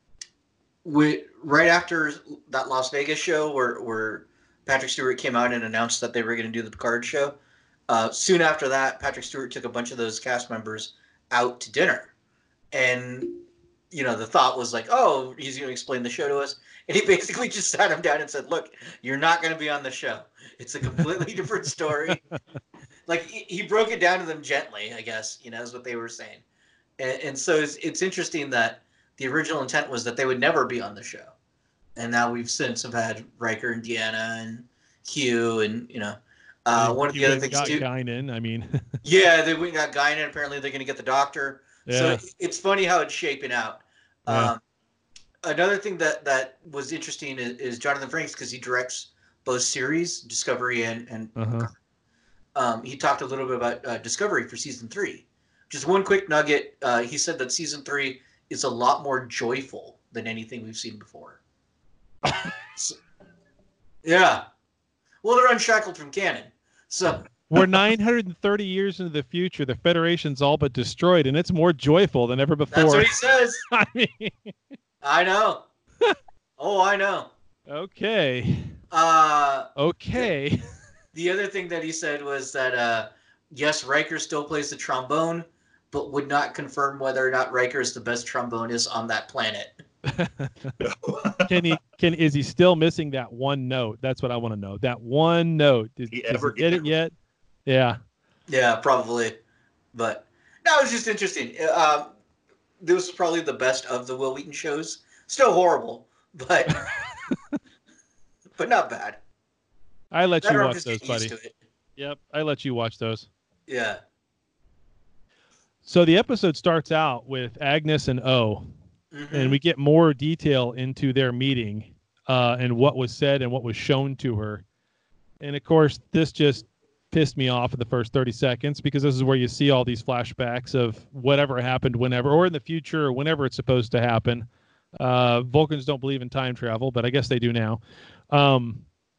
G: we, right after that Las Vegas show where, where Patrick Stewart came out and announced that they were going to do the Picard show, uh, soon after that, Patrick Stewart took a bunch of those cast members out to dinner. And, you know, the thought was like, oh, he's going to explain the show to us. And he basically just sat him down and said, look, you're not going to be on the show. It's a completely different story. Like, he, he broke it down to them gently, I guess, you know, is what they were saying. And, and so it's, it's interesting that the original intent was that they would never be on the show. And now we've since have had Riker and Deanna and Hugh and, you know, uh,
F: And
G: one of
F: you
G: the other
F: went
G: things
F: got
G: too.
F: Guinan, I mean,
G: Yeah, they went and got Guinan. Apparently, they're going to get the Doctor. So
F: yeah.
G: it- it's funny how it's shaping out.
F: Yeah.
G: Um, another thing that, that was interesting is, is Jonathan Frakes, because he directs both series, Discovery and, and
F: Uh-huh.
G: um, he talked a little bit about uh, Discovery for season three. Just one quick nugget. Uh, he said that season three is a lot more joyful than anything we've seen before. So, yeah. Well, they're unshackled from canon. So
F: We're nine hundred thirty years into the future. The Federation's all but destroyed, and it's more joyful than ever before.
G: that's what he says.
F: I mean,
G: I know. Oh, I know.
F: okay.
G: Uh,
F: Okay.
G: the other thing that he said was that, uh, yes, Riker still plays the trombone, but would not confirm whether or not Riker is the best trombonist on that planet.
F: Can he? Can is he still missing that one note? That's what I want to know. That one note. Did
E: He
F: does
E: ever
F: he get it yet? Yeah.
G: Yeah, probably. But that was just interesting. Um, this was probably the best of the Will Wheaton shows. Still horrible, but but not bad.
F: I let
G: Better
F: you
G: off
F: watch
G: just
F: those,
G: getting used
F: buddy.
G: to it.
F: Yep, I let you watch those.
G: Yeah.
F: So the episode starts out with Agnes and O,
G: Mm-hmm.
F: and we get more detail into their meeting uh, and what was said and what was shown to her. And of course, this just pissed me off in the first thirty seconds, because this is where you see all these flashbacks of whatever happened whenever, or in the future, or whenever it's supposed to happen. Uh, Vulcans don't believe in time travel, but I guess they do now. Um,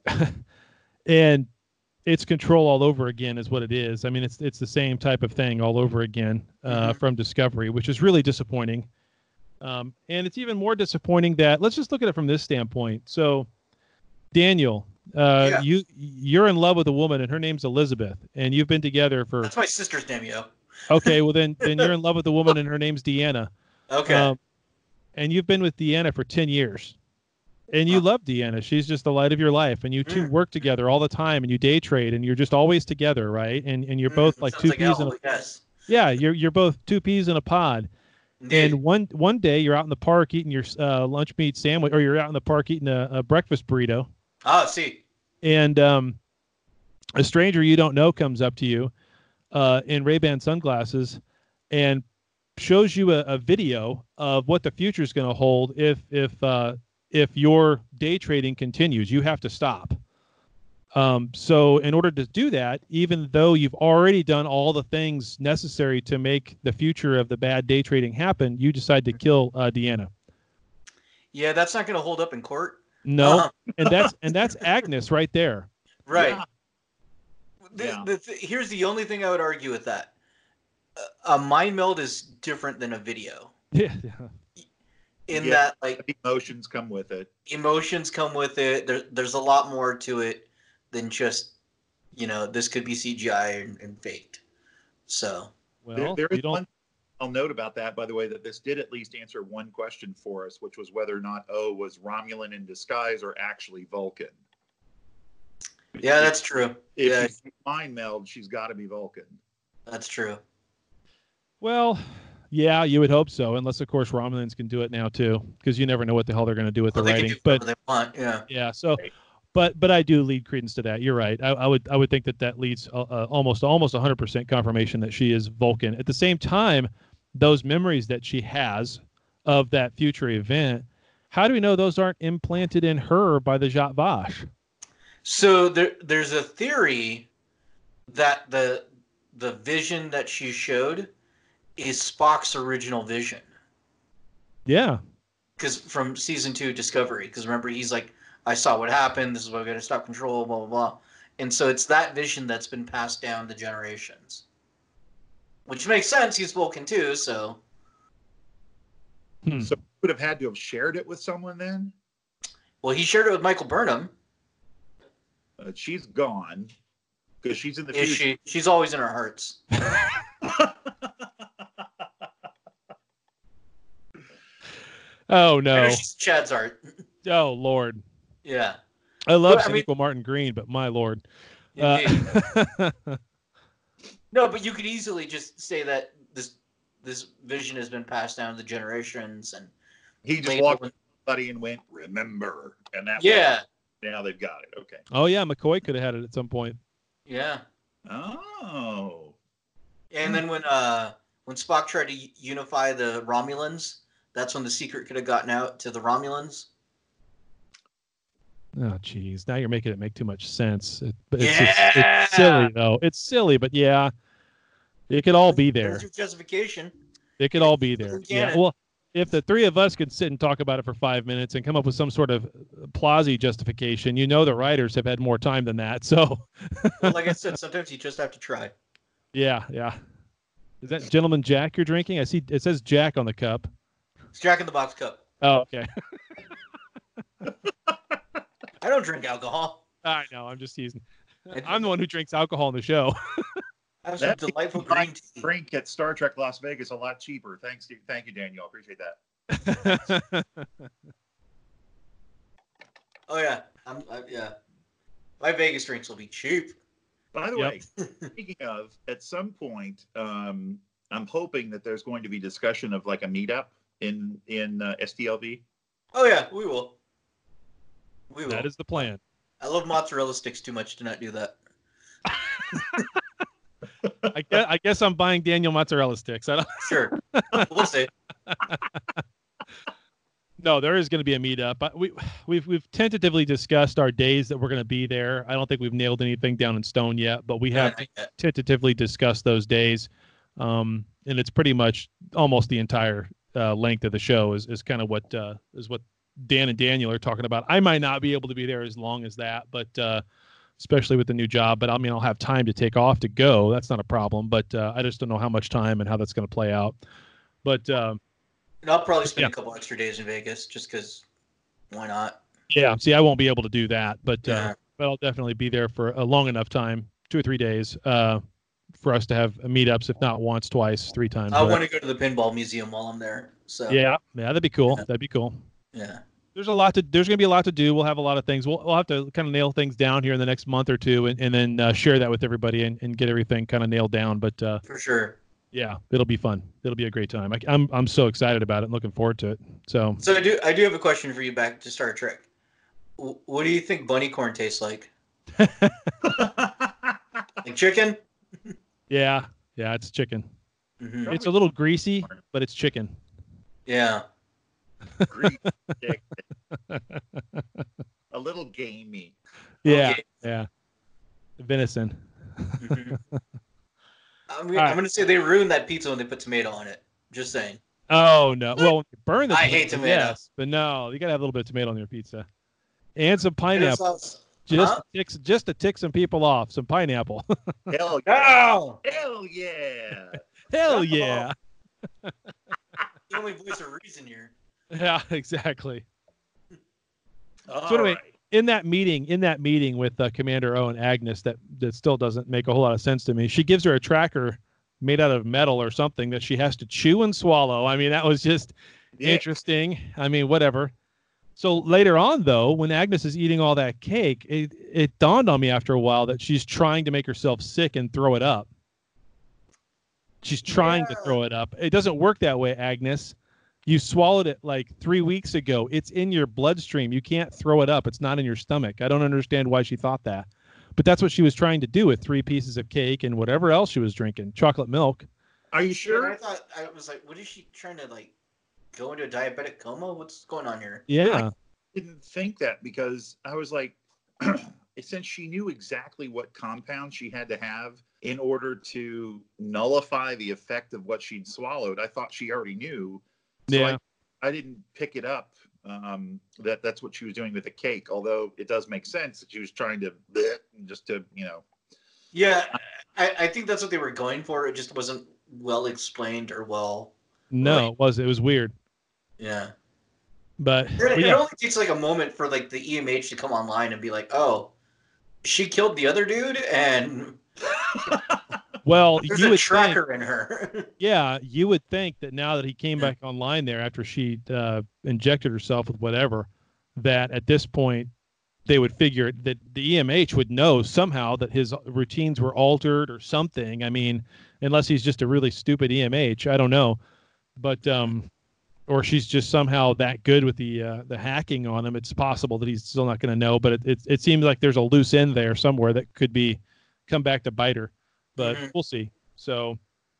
F: and it's control all over again is what it is. I mean, it's it's the same type of thing all over again uh,
G: Mhm.
F: from Discovery, which is really disappointing. Um, and it's even more disappointing that, let's just look at it from this standpoint. So, Daniel, uh,
G: Yeah.
F: you you're in love with a woman, and her name's Elizabeth, and you've been together for.
G: That's my sister's name, yo.
F: Okay, well then then you're in love with a woman, and her name's Deanna.
G: Okay.
F: Um, and you've been with Deanna for ten years. And you
G: Huh.
F: love Deanna. She's just the light of your life. And you two
G: Mm.
F: work together all the time, and you day trade, and you're just always together, right? And and you're both
G: Mm,
F: like
G: sounds
F: two
G: like
F: peas in
G: hell,
F: a
G: yes.
F: yeah, you're you're both two peas in a pod.
G: Indeed.
F: And one one day you're out in the park eating your uh, lunch meat sandwich, or you're out in the park eating a, a breakfast burrito,
G: Ah, see.
F: and um, a stranger you don't know comes up to you uh, in Ray-Ban sunglasses and shows you a, a video of what the future is going to hold if if uh, if your day trading continues. You have to stop. Um, so in order to do that, even though you've already done all the things necessary to make the future of the bad day trading happen, you decide to kill uh, Deanna.
G: Yeah, that's not going to hold up in court.
F: No,
G: Uh-huh.
F: and that's and that's Agnes right there.
G: Right.
E: Yeah.
G: The,
E: Yeah.
G: the th- here's the only thing I would argue with that. A, a mind meld is different than a video.
F: Yeah.
G: In
E: Yeah.
G: that, like,
E: Emotions come with it.
G: emotions come with it. There, there's a lot more to it than just, you know, this could be C G I and, and faked. So,
F: Well,
E: there, there
F: you
E: is
F: don't.
E: one I'll note about that, by the way, that this did at least answer one question for us, which was whether or not O was Romulan in disguise or actually Vulcan.
G: yeah, that's true.
E: If
G: Yeah,
E: she's mind meld, she's got to be Vulcan.
G: that's true.
F: Well, yeah, you would hope so, unless of course Romulans can do it now too, because you never know what the hell they're going to do with
G: Well,
F: the
G: they can
F: writing.
G: do
F: But
G: whatever they want. Yeah.
F: yeah, so. But but I do lead credence to that. You're right. I, I would I would think that that leads uh, uh, almost almost one hundred percent confirmation that she is Vulcan. At the same time, those memories that she has of that future event, how do we know those aren't implanted in her by the Zhat Vash?
G: So there, there's a theory that the the vision that she showed is Spock's original vision.
F: Yeah.
G: Because from season two Discovery, because remember he's like, I saw what happened. This is why we got to stop control. Blah blah blah. And so it's that vision that's been passed down the generations, which makes sense. He's Vulcan too, so
F: Hmm.
E: So would have had to have shared it with someone then.
G: well he shared it with Michael Burnham.
E: Uh, she's gone because she's in the
G: Is
E: future.
G: she? She's always in our hearts.
F: Oh
G: I
F: no.
G: know she's Chad's heart.
F: Oh Lord.
G: Yeah.
F: I love
G: But, I mean-
F: Sonequa Martin Green, but my Lord.
G: Indeed.
F: Uh,
G: No, but you could easily just say that this this vision has been passed down to the generations, and
E: He just
G: later
E: walked
G: when-
E: up to somebody and went, "Remember," and that.
G: Yeah,
E: Now they've got it. Okay.
F: oh yeah, McCoy could have had it at some point.
G: yeah.
E: Oh.
G: And then when uh when Spock tried to u- unify the Romulans that's when the secret could have gotten out to the Romulans.
F: Oh, geez. Now you're making it make too much sense. It, but it's,
G: Yeah!
F: it's, it's silly, though. It's silly, but yeah, it could all be there.
G: There's your justification.
F: It could all be there. Yeah.
G: canon.
F: Well, if the three of us could sit and talk about it for five minutes and come up with some sort of plausi justification, you know the writers have had more time than that. So,
G: Well, like I said, sometimes you just have to try.
F: yeah, yeah. Is that Gentleman Jack you're drinking? I see it says Jack on the cup.
G: It's Jack in the Box cup.
F: Oh, okay.
G: I don't drink alcohol.
F: I know. I'm just teasing. I'm the one who drinks alcohol on the show.
G: I have some
E: That
G: delightful
E: makes
G: green tea.
E: drink at Star Trek Las Vegas a lot cheaper. Thanks, to, thank you, Daniel. I appreciate that.
G: Oh yeah, I'm I, yeah. My Vegas drinks will be cheap.
E: By the
F: Yep.
E: way, speaking of, at some point, um, I'm hoping that there's going to be discussion of like a meetup in in uh, S T L V.
G: Oh yeah, we will. We will.
F: That is the plan.
G: I love mozzarella sticks too much to not do that.
F: I guess, I guess I'm buying Daniel mozzarella sticks. I don't.
G: Sure, we'll see.
F: No, there is going to be a meetup. But we we've we've tentatively discussed our days that we're going to be there. I don't think we've nailed anything down in stone yet, but we have tentatively discussed those days. Um, and it's pretty much almost the entire uh, length of the show is is kind of what uh, is what Dan and Daniel are talking about. I might not be able to be there as long as that, but uh, especially with the new job. But I mean, I'll have time to take off to go. That's not a problem. But uh, I just don't know how much time and how that's going to play out. But um,
G: And I'll probably spend
F: Yeah.
G: a couple extra days in Vegas just because. Why not?
F: yeah, see, I won't be able to do that, but
G: Yeah.
F: uh, but I'll definitely be there for a long enough time, two or three days, uh, for us to have meetups, if not once, twice, three times.
G: I want
F: whatever.
G: to go to the pinball museum while I'm there. So
F: Yeah, yeah, that'd be cool.
G: Yeah.
F: That'd be cool.
G: yeah.
F: There's a lot to. There's gonna be a lot to do. We'll have a lot of things. We'll we'll have to kind of nail things down here in the next month or two, and and then uh, share that with everybody and, and get everything kind of nailed down. But uh,
G: For sure.
F: yeah, it'll be fun. It'll be a great time. I, I'm I'm so excited about it and looking forward to it. So
G: So I do I do have a question for you back to Star Trek. W- What do you think bunny corn tastes like? Like chicken?
F: yeah, yeah, it's chicken.
G: hmm
F: It's a little greasy, but it's chicken.
G: Yeah.
E: Grease stick. A little gamey.
F: Yeah,
G: Okay.
F: yeah. Venison.
G: Mhm. I'm,
F: All right.
G: I'm going to say they ruined that pizza when they put tomato on it. Just saying.
F: Oh no! Well, burn the.
G: I hate tomato.
F: Yes, but no, you gotta have a little bit of tomato on your pizza, and some
G: Tomato
F: pineapple.
G: sauce.
F: Just
G: Huh?
F: to tick, just to tick some people off. Some pineapple.
E: Hell yeah.
G: Oh!
E: Hell yeah.
F: Hell yeah!
G: The only voice of reason here.
F: Yeah, exactly.
E: All
F: So anyway,
E: right.
F: in that meeting, in that meeting with uh, Commander O and Agnes, that that still doesn't make a whole lot of sense to me. She gives her a tracker made out of metal or something that she has to chew and swallow. I mean, that was just
E: Yeah.
F: interesting. I mean, whatever. So later on, though, when Agnes is eating all that cake, it, it dawned on me after a while that she's trying to make herself sick and throw it up. She's trying to
G: Yeah.
F: throw it up. It doesn't work that way, Agnes. You swallowed it like three weeks ago. It's in your bloodstream. You can't throw it up. It's not in your stomach. I don't understand why she thought that. But that's what she was trying to do with three pieces of cake and whatever else she was drinking. Chocolate milk.
E: Are you
G: Sure. I
E: sure?
G: thought I was like, what is she trying to like go into a diabetic coma? What's going on here?
F: Yeah.
E: Didn't think that because I was like, since she knew exactly what compound she had to have in order to nullify the effect of what she'd swallowed, I thought she already knew. So
F: Yeah.
E: I, I didn't pick it up um, that that's what she was doing with the cake. Although it does make sense that she was trying to bleh, just to, you know.
G: Yeah, I, I think that's what they were going for. It just wasn't well explained or well.
F: No,
G: Right.
F: it was. It was weird.
G: Yeah.
F: But,
G: It,
F: but
G: it
F: yeah.
G: only takes like a moment for like the E M H to come online and be like, oh, she killed the other dude and
F: Well,
G: there's
F: you
G: a
F: would think,
G: tracker in her.
F: yeah, you would think that now that he came back online there after she uh, injected herself with whatever, that at this point they would figure that the E M H would know somehow that his routines were altered or something. I mean, unless he's just a really stupid E M H, I don't know. But um, or she's just somehow that good with the uh, the hacking on him. It's possible that he's still not going to know. But it, it it seems like there's a loose end there somewhere that could be come back to bite her. But
G: Mhm.
F: we'll see. So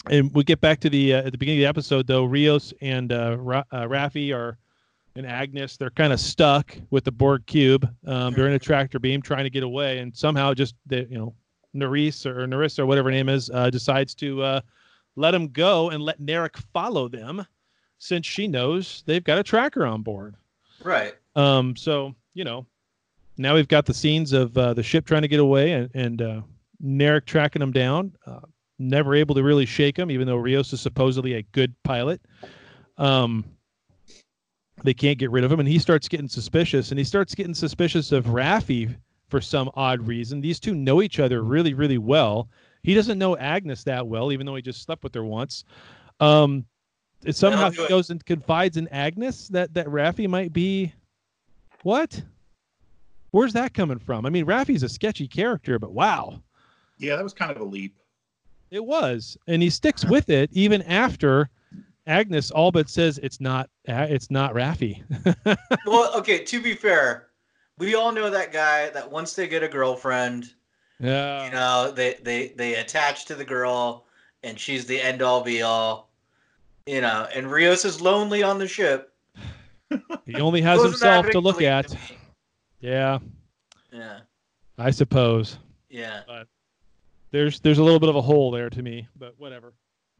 F: And we get back to the uh, at the beginning of the episode, though. Rios and uh, Ra- uh, Raffi are and Agnes. They're kind of stuck with the Borg cube. Um, they're in a tractor beam trying to get away, and somehow just the you know Nerys or Nerissa or whatever her name is uh, decides to uh, let them go and let Narek follow them, since she knows they've got a tracker on board.
G: Right.
F: Um. So you know, now we've got the scenes of uh, the ship trying to get away and and uh, Narek tracking them down. Uh, never able to really shake him, even though Rios is supposedly a good pilot. Um, they can't get rid of him, and he starts getting suspicious, and he starts getting suspicious of Raffi for some odd reason. These two know each other really, really well. He doesn't know Agnes that well, even though he just slept with her once. Um, it somehow he goes and confides in Agnes that, that Raffi might be... What? Where's that coming from? I mean, Raffi's a sketchy character, but wow.
E: Yeah, that was kind of a leap.
F: It was, and he sticks with it even after Agnes all but says it's not it's not Raffi.
G: Well, okay, to be fair, we all know that guy that once they get a girlfriend,
F: yeah,
G: you know, they they they attach to the girl, and she's the end all be all, you know. And Rios is lonely on the ship.
F: He only has
G: Wasn't
F: himself
G: that
F: to look
G: big
F: at.
G: to me?
F: Yeah,
G: Yeah.
F: I suppose.
G: Yeah.
F: But there's there's a little bit of a hole there to me, but whatever.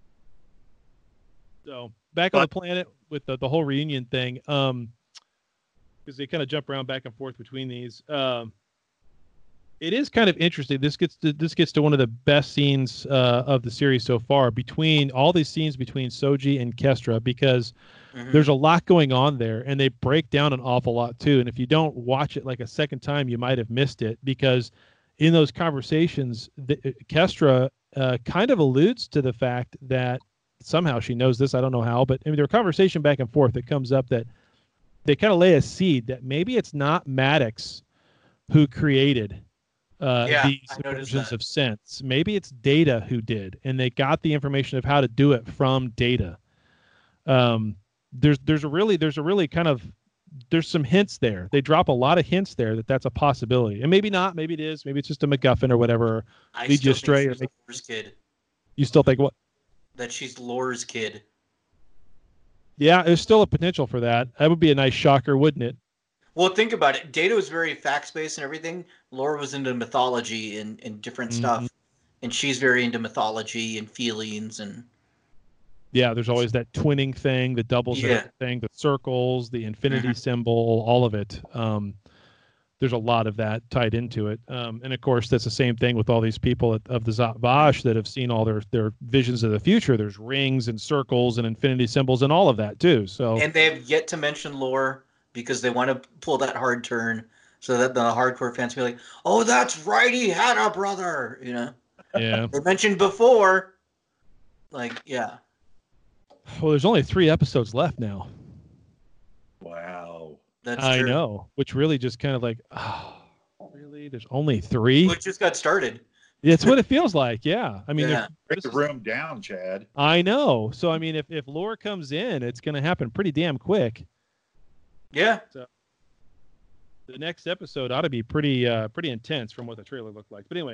F: So back on the planet with the, the whole reunion thing, um, because they kind of jump around back and forth between these. Um, it is kind of interesting. This gets to this gets to one of the best scenes uh, of the series so far. Between all these scenes between Soji and Kestra, because
G: Mhm.
F: there's a lot going on there, and they break down an awful lot too. And if you don't watch it like a second time, you might have missed it, because in those conversations, the, Kestra uh, kind of alludes to the fact that somehow she knows this. I don't know how, but I mean, there's a conversation back and forth that comes up that they kind of lay a seed that maybe it's not Maddox who created uh,
G: Yeah,
F: these
G: I noticed
F: versions
G: that.
F: of sense. Maybe it's Data who did, and they got the information of how to do it from Data. Um, there's there's a really there's a really kind of there's some hints there. They drop a lot of hints there that that's a possibility, and maybe not. Maybe it is. Maybe it's just a MacGuffin or whatever.
G: I
F: Lead you
G: still
F: astray.
G: think
F: Or
G: she's
F: make,
G: Lore's kid.
F: you still think what?
G: That she's Lore's kid.
F: Yeah, there's still a potential for that. That would be a nice shocker, wouldn't it?
G: Well, think about it. Data was very facts-based and everything. Laura was into mythology and, and different
F: Mhm.
G: stuff. And she's very into mythology and feelings. And
F: Yeah, there's always that twinning thing, the doubles and
G: Yeah.
F: everything, the circles, the infinity
G: Mhm.
F: symbol, all of it. Um, there's a lot of that tied into it. Um, and of course, that's the same thing with all these people at, of the Zat Vash that have seen all their, their visions of the future. There's rings and circles and infinity symbols and all of that too. So
G: and they have yet to mention lore because they want to pull that hard turn so that the hardcore fans be like, oh, that's right, he had a brother, you know?
F: yeah.
G: They mentioned before, like, yeah.
F: Well, there's only three episodes left now.
E: Wow.
G: That's
F: I
G: true.
F: know, which really just kind of like, oh, really? There's only three?
G: Which just got started.
F: It's what it feels like. Yeah. I mean,
G: Yeah.
E: Break the room down, Chad.
F: I know. So, I mean, if, if lore comes in, it's going to happen pretty damn quick.
G: Yeah.
F: So the next episode ought to be pretty, uh, pretty intense from what the trailer looked like. But anyway,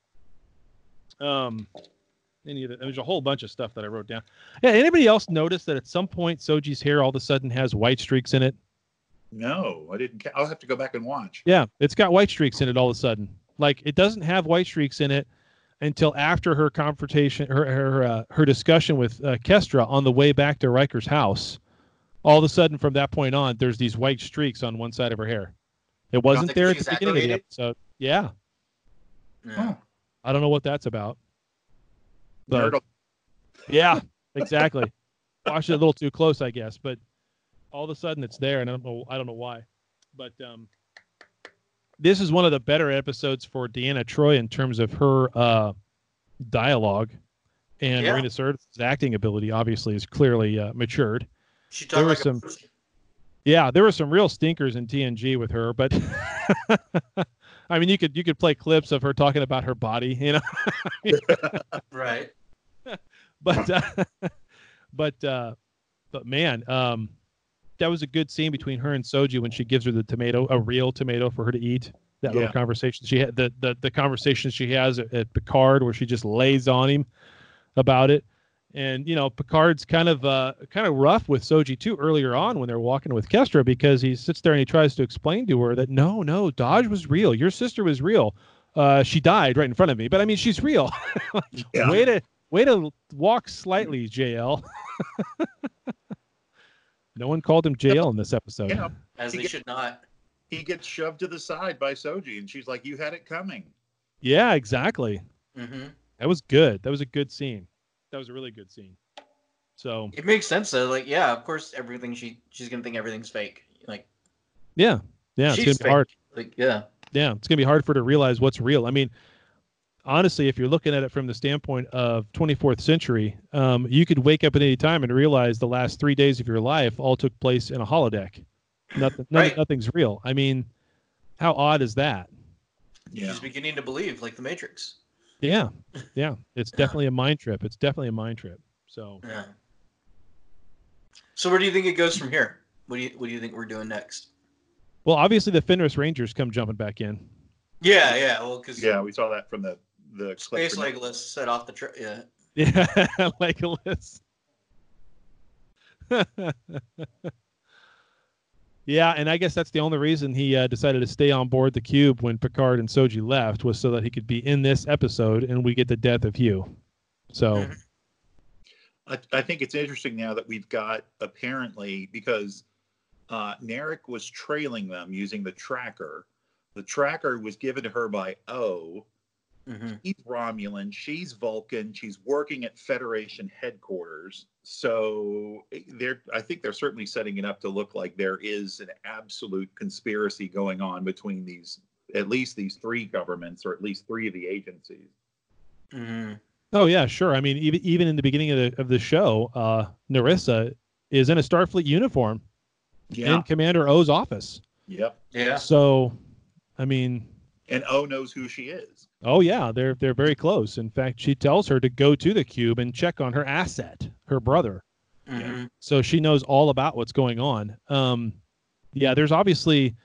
F: um, any of the, there's a whole bunch of stuff that I wrote down. Yeah. Anybody else notice that at some point Soji's hair all of a sudden has white streaks in it?
E: No, I didn't. Ca- I'll have to go back and watch.
F: Yeah, it's got white streaks in it all of a sudden. Like, it doesn't have white streaks in it until after her confrontation, her her uh, her discussion with uh, Kestra on the way back to Riker's house. All of a sudden, from that point on, there's these white streaks on one side of her hair. It wasn't
G: think
F: there at
G: she's
F: the beginning of the
G: aggravated?
F: episode. Yeah,
G: Yeah.
F: I don't know what that's about. But,
E: Nerd-
F: yeah, exactly. Watched it a little too close, I guess. But all of a sudden, it's there, and I don't know. I don't know why. But um, this is one of the better episodes for Deanna Troi in terms of her uh, dialogue, and
G: Yeah.
F: Marina Sirtis's acting ability obviously is clearly uh, matured.
G: She
F: There
G: talked
F: were
G: like
F: some-
G: a person.
F: Yeah, there were some real stinkers in T N G with her, but I mean, you could you could play clips of her talking about her body, you know.
G: Right.
F: but uh, but uh, but man, um, that was a good scene between her and Soji when she gives her the tomato, a real tomato for her to eat. That
E: Yeah.
F: little conversation she had, the the the conversation she has at, at Picard where she just lays on him about it, And you know, Picard's kind of uh, kind of rough with Soji too earlier on when they're walking with Kestra, because he sits there and he tries to explain to her that no, no, Dahj was real. Your sister was real. Uh, she died right in front of me, but I mean, she's real.
E: Yeah.
F: Way to way to walk slightly, J L. No one called him J L in this episode.
E: Yeah.
G: As
E: He
G: they
E: gets-
G: should not.
E: He gets shoved to the side by Soji, and she's like, "You had it coming."
F: Yeah, exactly.
G: hmm
F: That was good. That was a good scene. That was a really good scene. So
G: It makes sense though. Like, yeah, of course, everything she she's gonna think everything's fake. Like,
F: yeah, yeah, it's
G: she's
F: gonna be
G: fake.
F: hard.
G: Like, yeah.
F: Yeah, it's gonna be hard for her to realize what's real. I mean, honestly, if you're looking at it from the standpoint of twenty-fourth century, um, you could wake up at any time and realize the last three days of your life all took place in a holodeck. Nothing, none-
G: Right.
F: nothing's real. I mean, how odd is that?
E: Yeah.
G: She's beginning to believe, like the Matrix.
F: Yeah, yeah, it's definitely a mind trip. It's definitely a mind trip. So
G: Yeah. So where do you think it goes from here? What do you What do you think we're doing next?
F: well, obviously the Fenris Rangers come jumping back in.
G: Yeah, yeah. Well, because
E: Yeah, we saw that from the the clip
G: Space
E: from-
G: Legolas set off the tri- yeah.
F: Yeah, Legolas. Yeah, and I guess that's the only reason he uh, decided to stay on board the cube when Picard and Soji left, was so that he could be in this episode and we get the death of Hugh. So,
G: Mhm.
E: I, I think it's interesting now that we've got, apparently, because uh, Narek was trailing them using the tracker. The tracker was given to her by O.
G: Mhm.
E: He's Romulan. She's Vulcan. She's working at Federation headquarters. So they're, I think they're certainly setting it up to look like there is an absolute conspiracy going on between these, at least these three governments, or at least three of the agencies.
G: Mhm.
F: oh yeah, sure. I mean, even even in the beginning of the of the show, uh, Narissa is in a Starfleet uniform in Commander O's office.
E: Yep.
G: Yeah.
F: So, I mean,
E: And O knows who she is.
F: oh yeah, they're they're very close. In fact, she tells her to go to the cube and check on her asset, her brother.
G: Mhm.
F: So she knows all about what's going on. Um, yeah, there's obviously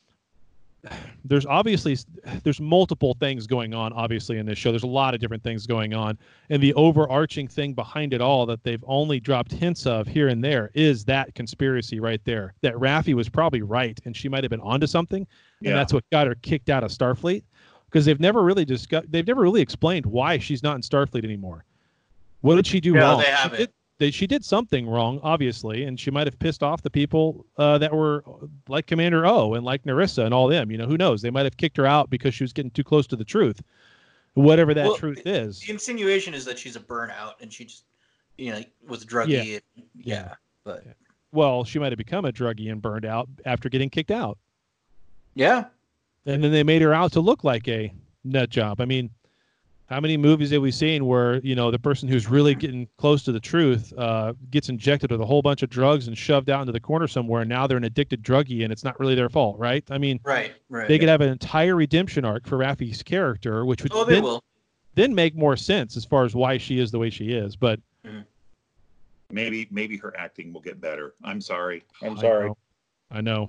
F: there's obviously there's multiple things going on obviously in this show. There's a lot of different things going on, and the overarching thing behind it all that they've only dropped hints of here and there is that conspiracy right there, that Raffi was probably right and she might have been onto something, and
E: Yeah.
F: that's what got her kicked out of Starfleet, because they've never really discussed they've never really explained why she's not in Starfleet anymore. What did she do
G: No,
F: wrong?
G: they
F: She
G: haven't.
F: did- they, she did something wrong, obviously, and she might have pissed off the people uh, that were like Commander O and like Narissa and all them. You know, who knows? They might have kicked her out because she was getting too close to the truth, whatever that
G: Well,
F: truth is.
G: The insinuation is that she's a burnout and she just, you know, was druggy.
F: Yeah.
G: And, yeah. But
F: Well, she might have become a druggie and burned out after getting kicked out,
G: yeah.
F: and then they made her out to look like a nut job. I mean, how many movies have we seen where, you know, the person who's really getting close to the truth uh, gets injected with a whole bunch of drugs and shoved out into the corner somewhere, and now they're an addicted druggie and it's not really their fault, right? I mean,
G: Right. Right.
F: they could have an entire redemption arc for Raffi's character, which would
G: Oh, they
F: then,
G: will.
F: then make more sense as far as why she is the way she is. But
E: Maybe maybe her acting will get better. I'm sorry. I'm
F: I
E: sorry.
F: know. I know.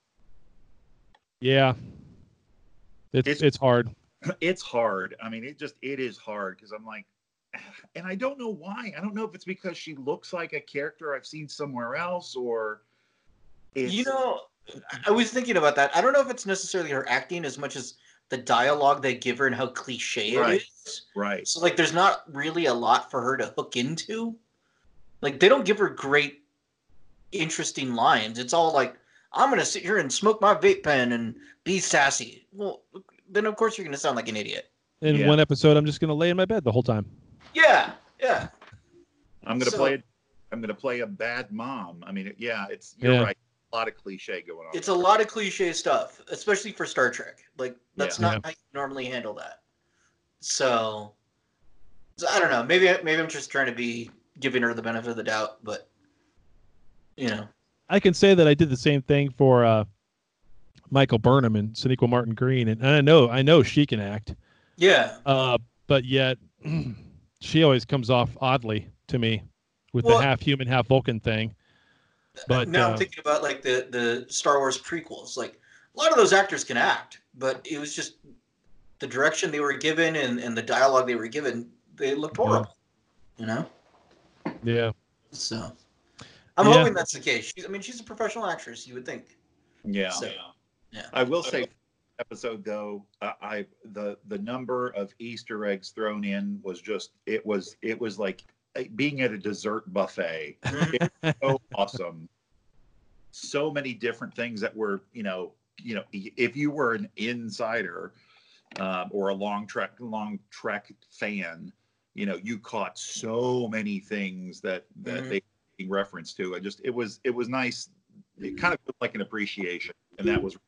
F: Yeah. It's
E: It's-
F: it's hard.
E: It's hard. I mean, it just it is hard because I'm like, and I don't know why. I don't know if it's because she looks like a character I've seen somewhere else, or it's,
G: You know, I was thinking about that. I don't know if it's necessarily her acting as much as the dialogue they give her and how cliche
E: Right.
G: it is.
E: right.
G: So, like, there's not really a lot for her to hook into. Like, they don't give her great, interesting lines. It's all like, I'm going to sit here and smoke my vape pen and be sassy. Well, then, of course, you're going to sound like an idiot.
F: In
E: Yeah.
F: one episode, I'm just going to lay in my bed the whole time.
G: Yeah, yeah.
E: I'm gonna
G: So-
E: play. I'm gonna play a bad mom. I mean, yeah, it's you're
F: Yeah.
E: right. A lot of cliche going on.
G: It's a lot of cliche stuff, especially for Star Trek. Like, that's
E: Yeah.
G: not how you normally handle that. So, so, I don't know. Maybe maybe I'm just trying to be giving her the benefit of the doubt, but you know,
F: I can say that I did the same thing for uh, Michael Burnham and Sonequa Martin Green, and I know I know she can act,
G: yeah.
F: uh, but yet she always comes off oddly to me with
G: Well-
F: the half human, half Vulcan thing. But
G: now
F: uh,
G: I'm thinking about like the the Star Wars prequels. Like a lot of those actors can act, but it was just the direction they were given and, and the dialogue they were given. They looked horrible. You know.
F: Yeah.
G: So I'm
F: Yeah.
G: hoping that's the case. She's, I mean, she's a professional actress. You would think.
E: Yeah.
G: So, yeah.
E: I will say, episode though, uh, I the the number of Easter eggs thrown in was just it was it was like being at a dessert buffet. It was so awesome. So many different things that were, you know, you know, if you were an insider um, or a long trek long trek fan, you know, you caught so many things that that
G: Mhm.
E: they reference to. I just it was it was nice. It kind of looked like an appreciation, and that was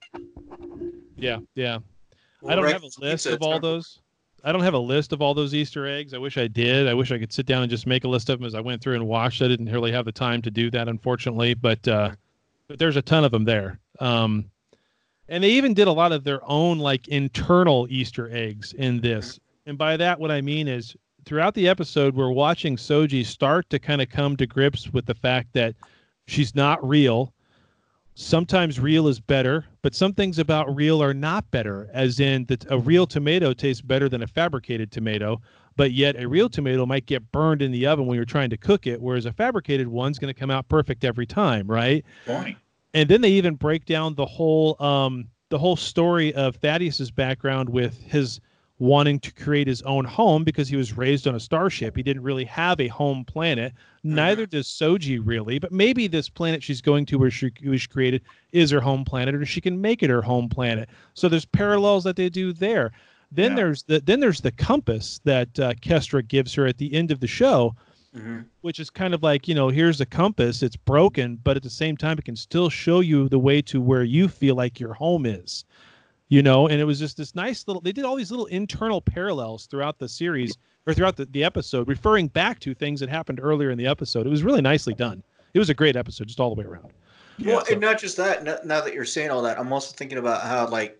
F: Yeah, yeah.
G: Well,
F: I don't
G: right,
F: have a
G: pizza,
F: list of
G: it's
F: all
G: not-
F: those. I don't have a list of all those Easter eggs. I wish I did. I wish I could sit down and just make a list of them as I went through and watched. I didn't really have the time to do that, unfortunately. But uh, but there's a ton of them there. Um, and they even did a lot of their own like internal Easter eggs in this. And by that, what I mean is throughout the episode, we're watching Soji start to kind of come to grips with the fact that she's not real. Sometimes real is better, but some things about real are not better, as in that a real tomato tastes better than a fabricated tomato, but yet a real tomato might get burned in the oven when you're trying to cook it, whereas a fabricated one's going to come out perfect every time, right?
E: point.
F: And then they even break down the whole um, the whole story of Thaddeus's background with his wanting to create his own home because he was raised on a starship. He didn't really have a home planet. Neither does Soji really, but maybe this planet she's going to where she was created is her home planet, or she can make it her home planet. So there's parallels that they do there. Then
E: Yeah.
F: there's the then there's the compass that uh, Kestra gives her at the end of the show,
G: Mhm.
F: which is kind of like, you know, here's a compass, it's broken, but at the same time, it can still show you the way to where you feel like your home is. You know, and it was just this nice little, they did all these little internal parallels throughout the series or throughout the, the episode, referring back to things that happened earlier in the episode. It was really nicely done. It was a great episode, just all the way around.
G: Well, and not just that. no- Now that you're saying all that, I'm also thinking about how, like,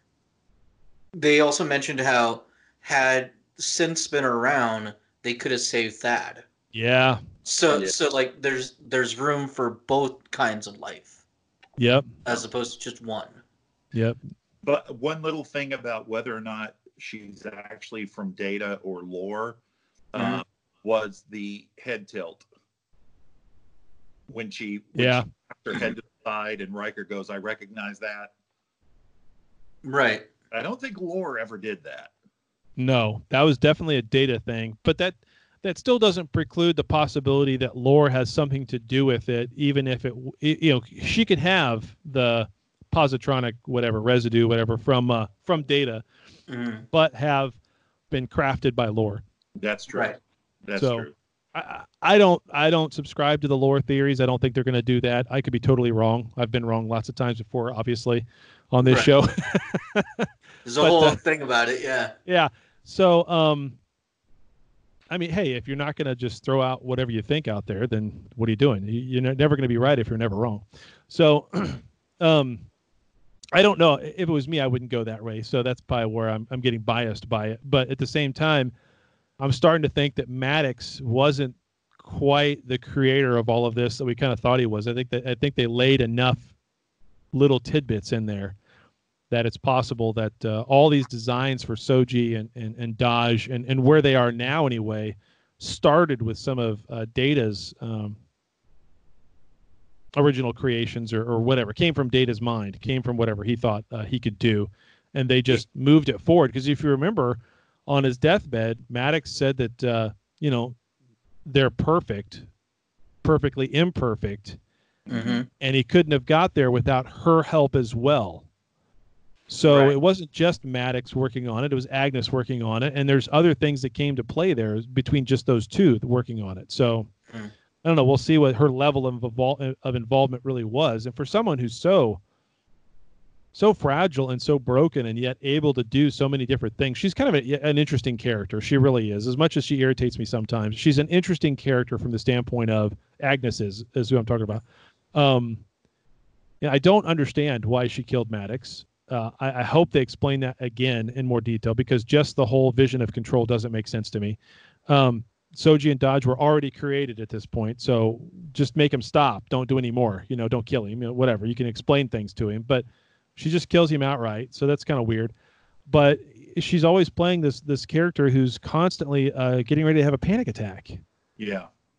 G: they also mentioned how had synths been around, they could have saved Thad.
F: Yeah.
G: So,
E: Yeah.
G: so like, there's there's room for both kinds of life
F: Yep.
G: as opposed to just one.
F: Yep.
E: But one little thing about whether or not she's actually from Data or Lore uh,
G: Mhm.
E: was the head tilt. When she, when
F: Yeah.
E: she tapped her head to the side and Riker goes, I recognize that.
G: Right.
E: I don't think Lore ever did that.
F: No, that was definitely a Data thing, but that that still doesn't preclude the possibility that Lore has something to do with it, even if it, you know, she could have the positronic whatever residue whatever from uh, from Data,
G: Mhm.
F: but have been crafted by Lore.
E: That's true.
G: Right.
E: That's
F: So,
E: true.
F: I, I don't I don't subscribe to the Lore theories. I don't think they're going to do that. I could be totally wrong. I've been wrong lots of times before, obviously, on this
G: Right.
F: show.
G: There's a
F: But,
G: whole
F: uh,
G: thing about it. Yeah.
F: Yeah. So, um, I mean, hey, if you're not going to just throw out whatever you think out there, then what are you doing? You- You're never going to be right if you're never wrong. So, um, I don't know. If it was me, I wouldn't go that way. So that's probably where I'm, I'm getting biased by it. But at the same time, I'm starting to think that Maddox wasn't quite the creator of all of this that we kind of thought he was. I think that I think they laid enough little tidbits in there that it's possible that uh, all these designs for Soji and, and, and Daj and, and where they are now anyway started with some of uh, Data's um, original creations or, or whatever, came from Data's mind, came from whatever he thought uh, he could do. And they just moved it forward. Because if you remember, on his deathbed, Maddox said that, uh, you know, they're perfect, perfectly imperfect.
G: Mm-hmm.
F: And he couldn't have got there without her help as well. So
G: Right.
F: it wasn't just Maddox working on it. It was Agnes working on it. And there's other things that came to play there between just those two working on it. So
G: Mm.
F: I don't know. We'll see what her level of, evol- of involvement really was. And for someone who's so, so fragile and so broken and yet able to do so many different things, she's kind of a, an interesting character. She really is. As much as she irritates me sometimes, she's an interesting character from the standpoint of Agnes is, is who I'm talking about. Um, yeah, I don't understand why she killed Maddox. Uh, I, I hope they explain that again in more detail, because just the whole vision of control doesn't make sense to me. Um, Soji and Daj were already created at this point, so just make him stop. Don't do any more. You know, don't kill him. You know, whatever. You can explain things to him, but she just kills him outright. So that's kind of weird. But she's always playing this this character who's constantly uh, getting ready to have a panic attack.
E: Yeah.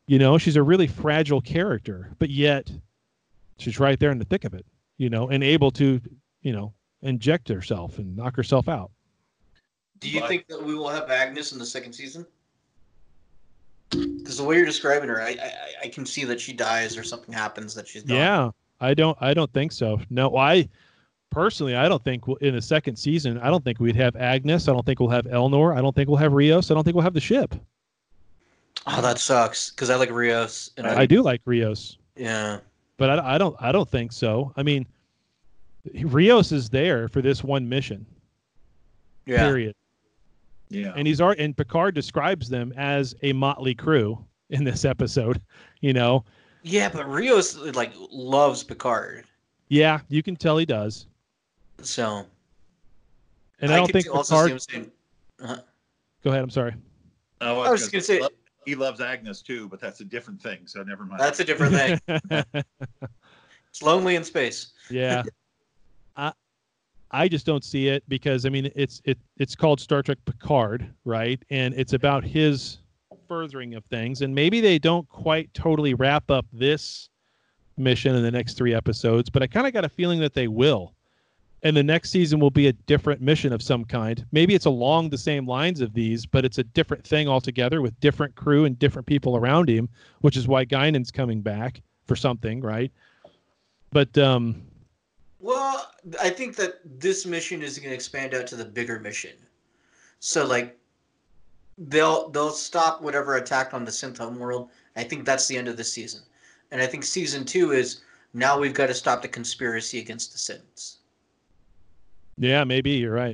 F: You know, she's a really fragile character, but yet she's right there in the thick of it, you know, and able to, you know, inject herself and knock herself out.
G: Do you think that we will have Agnes in the second season? Because the way you're describing her, I, I I can see that she dies or something happens that she's done.
F: Yeah, I don't I don't think so. No, I personally I don't think we'll, in the second season I don't think we'd have Agnes. I don't think we'll have Elnor. I don't think we'll have Rios. I don't think we'll have the ship.
G: Oh, that sucks because I like Rios. And
F: I, I do like Rios.
G: Yeah,
F: but I, I don't I don't think so. I mean, Rios is there for this one mission.
G: Yeah.
F: Period.
E: Yeah.
F: And he's and Picard describes them as a motley crew in this episode, you know.
G: Yeah, but Rios like loves Picard.
F: Yeah, you can tell he does.
G: So.
F: And I, I don't think
G: also
F: Picard.
G: see him saying, uh,
F: Go ahead. I'm sorry.
E: Oh,
G: I was just gonna say
E: he loves Agnes too, but that's a different thing. So never mind.
G: That's a different thing. It's lonely in space.
F: Yeah. I I just don't see it because I mean it's it it's called Star Trek Picard, right? And it's about his furthering of things, and maybe they don't quite totally wrap up this mission in the next three episodes, but I kind of got a feeling that they will. And the next season will be a different mission of some kind. Maybe it's along the same lines of these, but it's a different thing altogether with different crew and different people around him, which is why Guinan's coming back for something, right? But um
G: Well, I think that this mission is going to expand out to the bigger mission. So, like, they'll they'll stop whatever attack on the synth homeworld. I think that's the end of this season. And I think season two is now we've got to stop the conspiracy against the synths.
F: Yeah, maybe you're right.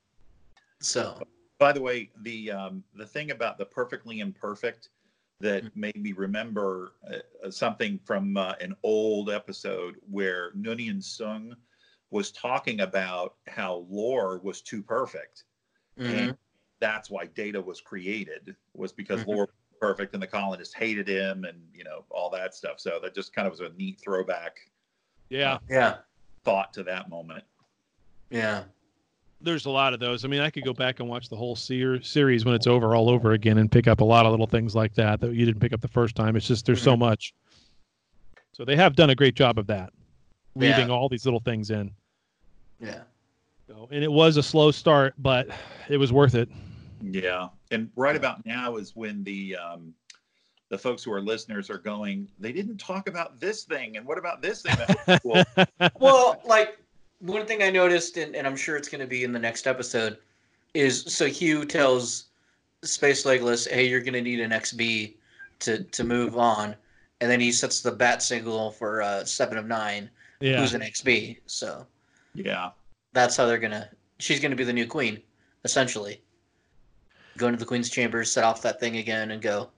G: So,
E: by the way, the um, the thing about the perfectly imperfect that
G: Mm-hmm.
E: made me remember uh, something from uh, an old episode where Noonien Sung was talking about how Lore was too perfect.
G: Mm-hmm.
E: And that's why Data was created, was because
G: Mm-hmm.
E: Lore was perfect and the colonists hated him and, you know, all that stuff. So that just kind of was a neat throwback
F: Yeah.
G: yeah,
E: thought to that moment.
G: yeah.
F: There's a lot of those. I mean, I could go back and watch the whole ser- series when it's over all over again and pick up a lot of little things like that that you didn't pick up the first time. It's just there's so much. So they have done a great job of that, weaving
G: Yeah.
F: all these little things in.
G: Yeah.
F: So, and it was a slow start, but it was worth it.
E: Yeah. And right about now is when the um, the folks who are listeners are going, they didn't talk about this thing. And what about this thing? That was cool.
G: Well, like, one thing I noticed, and, and I'm sure it's going to be in the next episode, is so Hugh tells Space Legless, hey, you're going to need an X B to, to move on. And then he sets the bat signal for uh, Seven of Nine,
F: Yeah.
G: who's an X B. So
E: Yeah.
G: that's how they're going to... She's going to be the new queen, essentially. Go into the queen's chambers, set off that thing again, and go,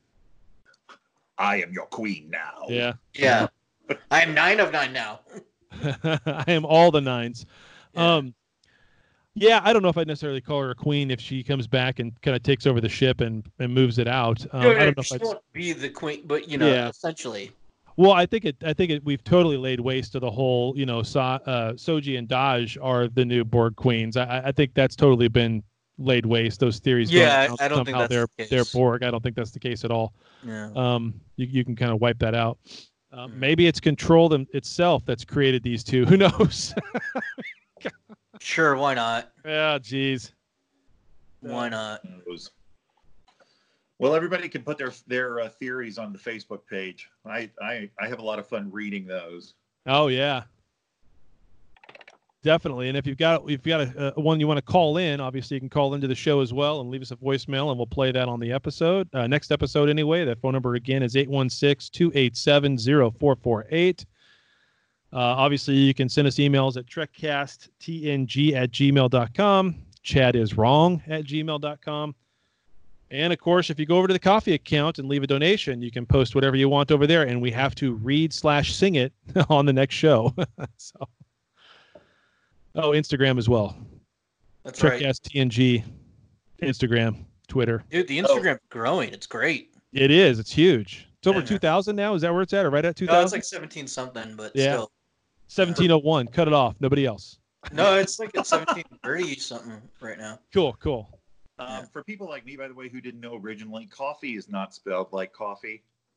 E: I am your queen now.
F: Yeah.
G: yeah, I am Nine of Nine now.
F: I am all the nines.
G: Yeah.
F: Um, yeah, I don't know if I'd necessarily call her a queen if she comes back and kind of takes over the ship and, and moves it out. Um,
G: No,
F: I
G: no,
F: don't know if
G: she
F: I'd,
G: won't be the queen, but, you know,
F: Yeah.
G: essentially.
F: well, I think it. I think it. We've totally laid waste to the whole. You know, so, uh, Soji and Daj are the new Borg queens. I, I think that's totally been laid waste. Those theories.
G: Yeah,
F: going,
G: I- I don't think
F: somehow
G: that's
F: they're
G: the case.
F: they're Borg. I don't think that's the case at all.
G: Yeah.
F: Um, you you can kind of wipe that out. Um,
G: Mm.
F: Maybe it's Control them itself that's created these two. Who knows?
G: Sure, why not?
F: Yeah, geez.
G: Why not?
E: Those. Well, everybody can put their their uh, theories on the Facebook page. I, I I have a lot of fun reading those.
F: Oh yeah, definitely. And if you've got if you've got a, a one you want to call in, obviously you can call into the show as well and leave us a voicemail, and we'll play that on the episode uh, next episode anyway. That phone number again is eight one six, two eight seven, zero four four eight. Uh, obviously, you can send us emails at trekcasttng at gmail dot com. Chad is wrong at gmail dot com. And of course, if you go over to the coffee account and leave a donation, you can post whatever you want over there, and we have to read slash sing it on the next show. So, oh, Instagram as well.
G: That's right.
F: TrekCast T N G, Instagram, Twitter.
G: Dude, the Instagram's growing. It's great.
F: It is. It's huge. It's over
G: Yeah.
F: two thousand now. Is that where it's at, or right at two
G: No, it's
F: thousand?
G: like seventeen something, but
F: Yeah.
G: still.
F: seventeen oh one. Cut it off. Nobody else.
G: No, it's like at seventeen thirty something right now.
F: Cool. Cool.
E: Um, For people like me, by the way, who didn't know originally, coffee is not spelled like coffee.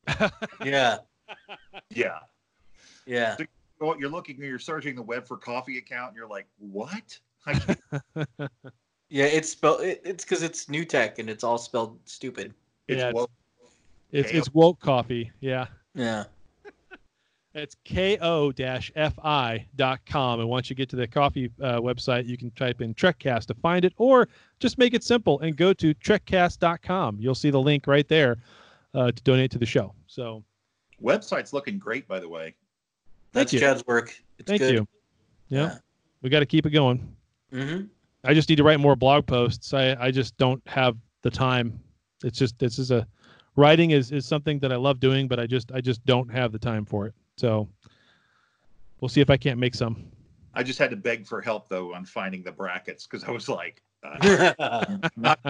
G: Yeah.
E: Yeah.
G: Yeah.
E: So, well, you're looking, you're searching the web for coffee account, and you're like, what? I can't-
G: Yeah, it's spelled. It, it's because it's new tech and it's all spelled stupid.
E: It's
F: Yeah, it's-
E: woke.
F: It's
E: K O.
F: it's woke coffee. Yeah.
G: Yeah.
F: It's ko dash fi dot com. And once you get to the coffee uh, website, you can type in TrekCast to find it, or just make it simple and go to trekcast dot com. You'll see the link right there uh, to donate to the show. So,
E: Website's looking great, by the way.
G: That's
F: you.
G: Chad's work. It's
F: thank
G: good.
F: you. Yeah.
G: Yeah.
F: We got to keep it going.
G: Mm-hmm.
F: I just need to write more blog posts. I, I just don't have the time. It's just, this is a, writing is, is something that I love doing, but I just, I just don't have the time for it. So we'll see if I can't make some.
E: I just had to beg for help, though, on finding the brackets, because I was like, uh, not,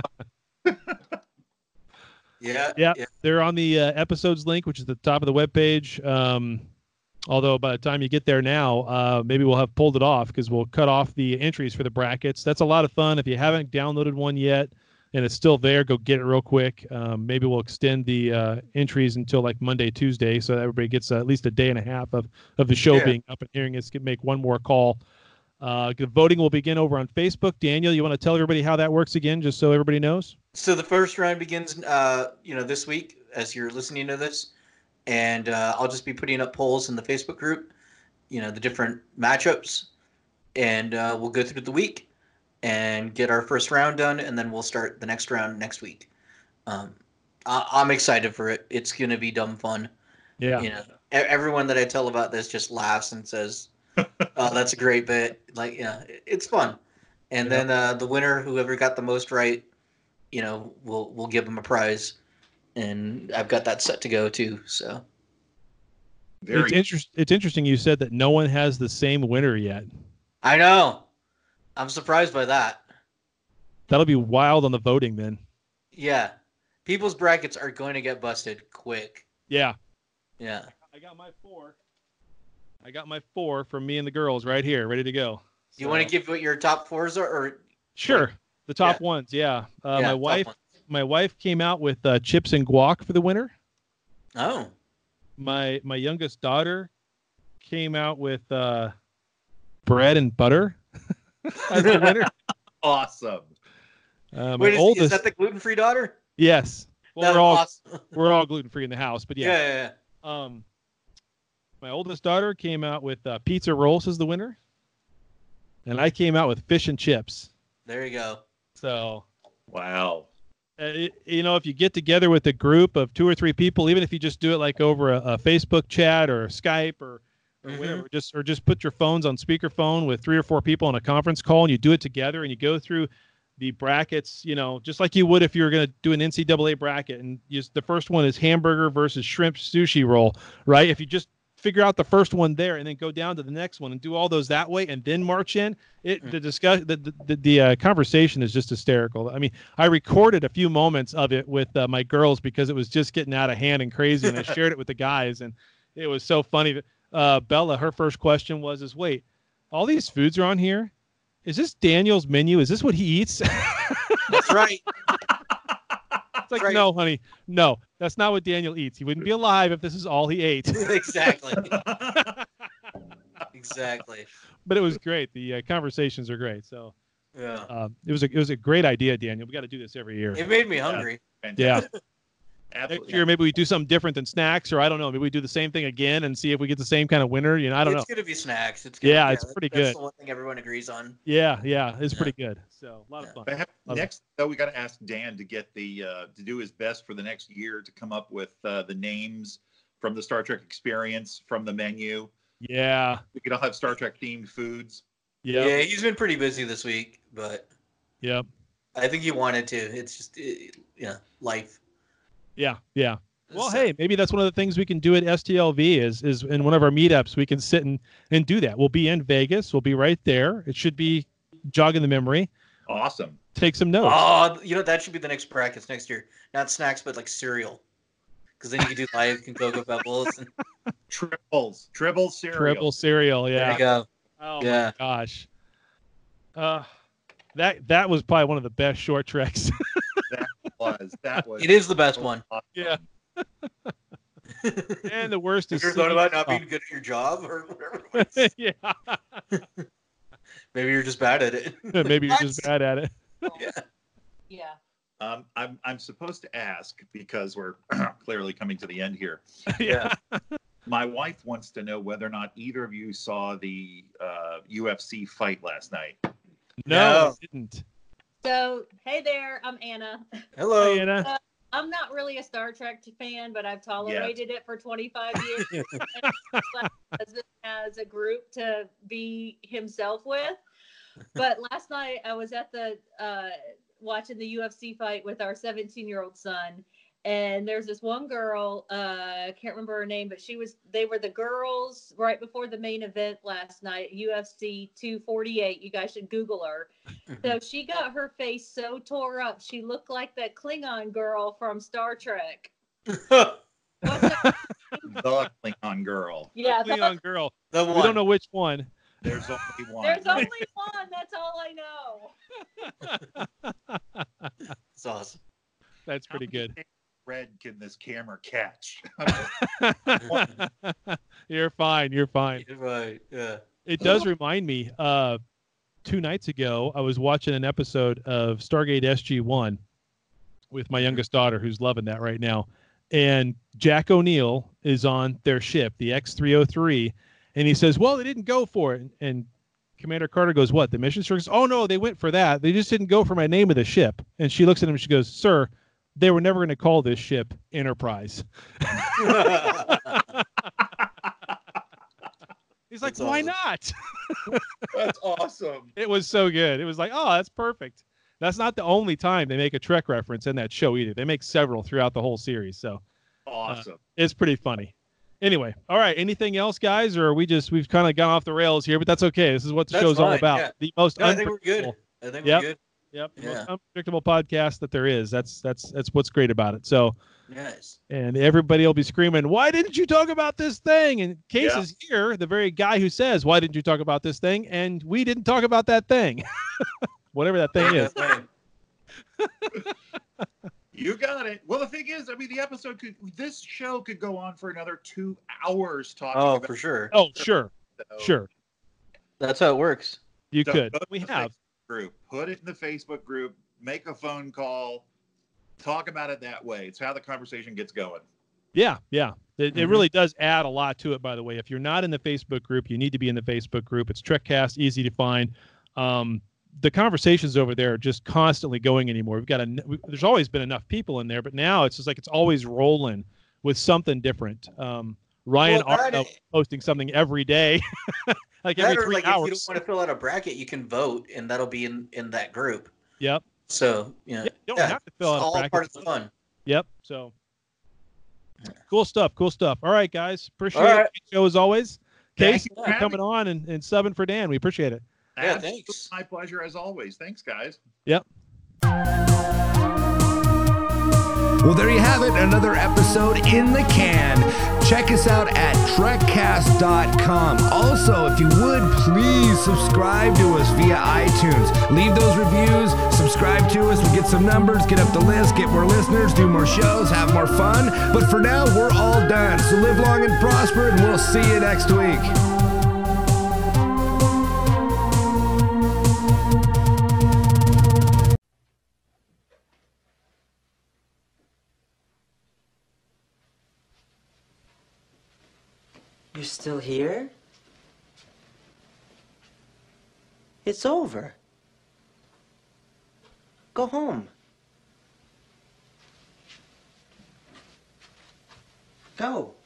G: Yeah,
F: yeah,
G: yeah.
F: they're on the uh, episodes link, which is the top of the webpage. Um, although by the time you get there now, uh, maybe we'll have pulled it off because we'll cut off the entries for the brackets. That's a lot of fun. If you haven't downloaded one yet and it's still there, go get it real quick. Um, maybe we'll extend the uh, entries until like Monday, Tuesday, so that everybody gets uh, at least a day and a half of, of the show
G: Yeah.
F: being up and hearing us can make one more call. Uh, the voting will begin over on Facebook. Daniel, you want to tell everybody how that works again, just so everybody knows?
G: So the first round begins, uh, you know, this week as you're listening to this, and uh, I'll just be putting up polls in the Facebook group, you know, the different matchups, and uh, we'll go through the week and get our first round done, and then we'll start the next round next week. Um, I- I'm excited for it. It's gonna be dumb fun.
F: Yeah.
G: You know, e- everyone that I tell about this just laughs and says, "Oh, that's a great bit." Like, yeah, it- it's fun. And
F: Yeah.
G: then uh, the winner, whoever got the most right, you know, we'll we'll give them a prize, and I've got that set to go too. So
E: very
F: It's, interest, it's interesting you said that no one has the same winner yet.
G: I know, I'm surprised by that.
F: That'll be wild on the voting then.
G: Yeah, people's brackets are going to get busted quick.
F: Yeah.
G: Yeah.
F: I got my four. I got my four from me and the girls right here, ready to go.
G: Do you want to give what your top fours are, or
F: Sure. The top
G: Yeah.
F: ones, yeah. Uh,
G: Yeah,
F: my
G: top
F: wife
G: ones.
F: my wife came out with uh, chips and guac for the winner.
G: Oh,
F: My my youngest daughter came out with uh, bread and butter as the winner.
E: awesome.
F: Uh, my
G: wait, is,
F: oldest,
G: is that the gluten-free daughter?
F: yes. Well,
G: That's
F: we're all
G: awesome.
F: we're all gluten free in the house, but
G: Yeah,
F: yeah.
G: yeah, yeah.
F: Um, my oldest daughter came out with uh, pizza rolls as the winner, and I came out with fish and chips.
G: There you go.
F: So,
E: Wow.
F: uh, it, you know, if you get together with a group of two or three people, even if you just do it like over a, a Facebook chat or Skype or, or
G: Mhm.
F: whatever, just or just put your phones on speakerphone with three or four people on a conference call, and you do it together, and you go through the brackets, you know, just like you would if you were going to do an N C double A bracket. And just the first one is hamburger versus shrimp sushi roll, right? If you just figure out the first one there and then go down to the next one and do all those that way and then march in, it the discuss the the, the, the uh, conversation is just hysterical. I mean, I recorded a few moments of it with uh, my girls because it was just getting out of hand and crazy, and I shared it with the guys, and it was so funny. Uh, Bella, her first question was, "Is wait, all these foods are on here? Is this Daniel's menu? Is this what he eats?"
G: That's right.
F: It's like,
G: Right.
F: no, honey, no, that's not what Daniel eats. He wouldn't be alive if this is all he ate.
G: Exactly. Exactly.
F: But it was great. The uh, conversations are great. So
G: Yeah.
F: uh, it was a it was a great idea, Daniel. We got to do this every year.
G: It made me hungry.
F: Yeah.
E: Absolutely.
F: Next year, maybe we do something different than snacks, or I don't know. Maybe we do the same thing again and see if we get the same kind of winner. You know, I don't
G: it's
F: know.
G: gonna be snacks. It's gonna,
F: Yeah, it's pretty
G: that's
F: good.
G: the one thing everyone agrees on.
F: Yeah, yeah, it's
G: Yeah.
F: pretty good. So a lot of fun.
E: But have-
F: Love it.
E: next, though, we got to ask Dan to get the uh, to do his best for the next year to come up with uh, the names from the Star Trek experience from the menu.
F: Yeah,
E: We could all have Star Trek themed foods.
F: yeah,
G: Yeah, he's been pretty busy this week, but
F: yeah,
G: I think he wanted to. It's just, it, yeah, life.
F: yeah, yeah. Well,
G: So-
F: hey, maybe that's one of the things we can do at S T L V is is in one of our meetups we can sit and, and do that. We'll be in Vegas. We'll be right there. It should be jogging the memory.
E: Awesome.
F: Take some notes.
G: Oh, you know, that should be the next brackets next year. Not snacks, but like cereal. Because then you can do live and Cocoa Pebbles. And,
E: Tribbles. Tribble cereal.
F: Triple cereal.
G: there
F: Yeah.
G: you go.
F: Oh
G: Yeah.
F: my gosh. Uh, that that was probably one of the best short treks.
E: That was. That was.
G: It is the best one.
E: awesome.
F: Yeah. And the worst is
G: Have you ever thought about not
F: oh.
G: being good at your job or whatever?
F: Yeah.
G: Maybe you're just bad at it.
F: Maybe you're just bad at it.
G: Yeah.
L: Yeah.
E: Um, I'm I'm supposed to ask because we're clearly coming to the end here.
F: Yeah.
E: My wife wants to know whether or not either of you saw the uh, U F C fight last night.
F: No, I didn't.
L: So, hey there, I'm Anna.
G: Hello.
F: Hi, Anna.
L: Uh, I'm not really a Star Trek fan, but I've tolerated it for twenty-five years. And my husband has a group to be himself with. But last night I was at the uh, watching the U F C fight with our seventeen-year-old son, and there's this one girl. Uh, I can't remember her name, but she was. They were the girls right before the main event last night, U F C two forty-eight. You guys should Google her. So she got her face so tore up, she looked like that Klingon girl from Star Trek. What's that?
E: The Klingon girl.
L: Yeah,
F: the Klingon girl.
G: The
F: we
G: one.
F: don't know which one.
E: There's only one.
L: There's only one. That's all I know.
G: It's awesome.
F: That's pretty good.
E: Red can this camera catch?
F: You're fine. You're fine.
G: You're right. Yeah.
F: It does remind me. Uh, two nights ago, I was watching an episode of Stargate S G one with my youngest daughter, who's loving that right now. And Jack O'Neill is on their ship, the X three oh three, and he says, "Well, they didn't go for it." And Commander Carter goes, "What? The mission instructions?" "Oh no, they went for that. They just didn't go for my name of the ship." And she looks at him and she goes, "Sir, they were never going to call this ship Enterprise." He's like,
E: That's
F: "Why
E: awesome.
F: not?"
E: That's awesome.
F: It was so good. It was like, oh, that's perfect. That's not the only time they make a Trek reference in that show either. They make several throughout the whole series. So
E: Awesome.
F: uh, it's pretty funny. Anyway, all right. Anything else, guys? Or are we just, we've kind of gone off the rails here, but that's okay. This is what the
G: That's
F: show's all
G: fine,
F: about.
G: yeah.
F: The most
G: No, I think we're good.
F: unpredictable.
G: I think
F: Yep.
G: we're good.
F: Yep. The
G: Yeah.
F: most unpredictable podcast that there is. That's, that's, that's what's great about it. So,
G: Nice.
F: and everybody will be screaming, "Why didn't you talk about this thing?" And Case
E: Yeah.
F: is here, the very guy who says, "Why didn't you talk about this thing?" And we didn't talk about that thing. Whatever that thing is.
E: You got it. Well, the thing is, I mean, the episode could, this show could go on for another two hours talking
G: Oh,
E: about
G: for sure.
F: Oh, sure.
E: So,
F: Sure.
G: That's how it works.
F: You
E: so
F: could.
E: go to
F: We
E: the
F: have.
E: Facebook group, put it in the Facebook group, make a phone call, talk about it that way. It's how the conversation gets going.
F: Yeah, yeah. It, it
G: Mhm.
F: really does add a lot to it, by the way. If you're not in the Facebook group, you need to be in the Facebook group. It's TrekCast, easy to find. Um, the conversations over there are just constantly going anymore. We've got a, we, there's always been enough people in there, but now it's just like it's always rolling with something different. Um, Ryan
G: Well, that-
F: Arno posting something every day, like every
G: That or,
F: three
G: like, if you don't
F: hours.
G: want to fill out a bracket, you can vote, and that'll be in, in that group.
F: Yep.
G: So, you know,
F: Yeah, you don't
G: yeah,
F: have to fill
G: it's
F: out a
G: all
F: bracket.
G: part of the fun.
F: Yep. So cool stuff. Cool stuff. All right, guys. Appreciate
G: All right.
F: it. Great show as always.
E: Thank
F: Case,
E: you for
F: for
E: having
F: coming on and, and subbing for Dan. We appreciate it.
G: Yeah,
E: Absolutely
G: thanks.
E: My pleasure as always. Thanks, guys.
F: Yep.
M: Well, there you have it, another episode in the can. Check us out at trek cast dot com. Also, if you would, please subscribe to us via iTunes. Leave those reviews, subscribe to us, we'll get some numbers, get up the list, get more listeners, do more shows, have more fun. But for now, we're all done. So live long and prosper, and we'll see you next week.
N: You're still here? It's over. Go home. Go.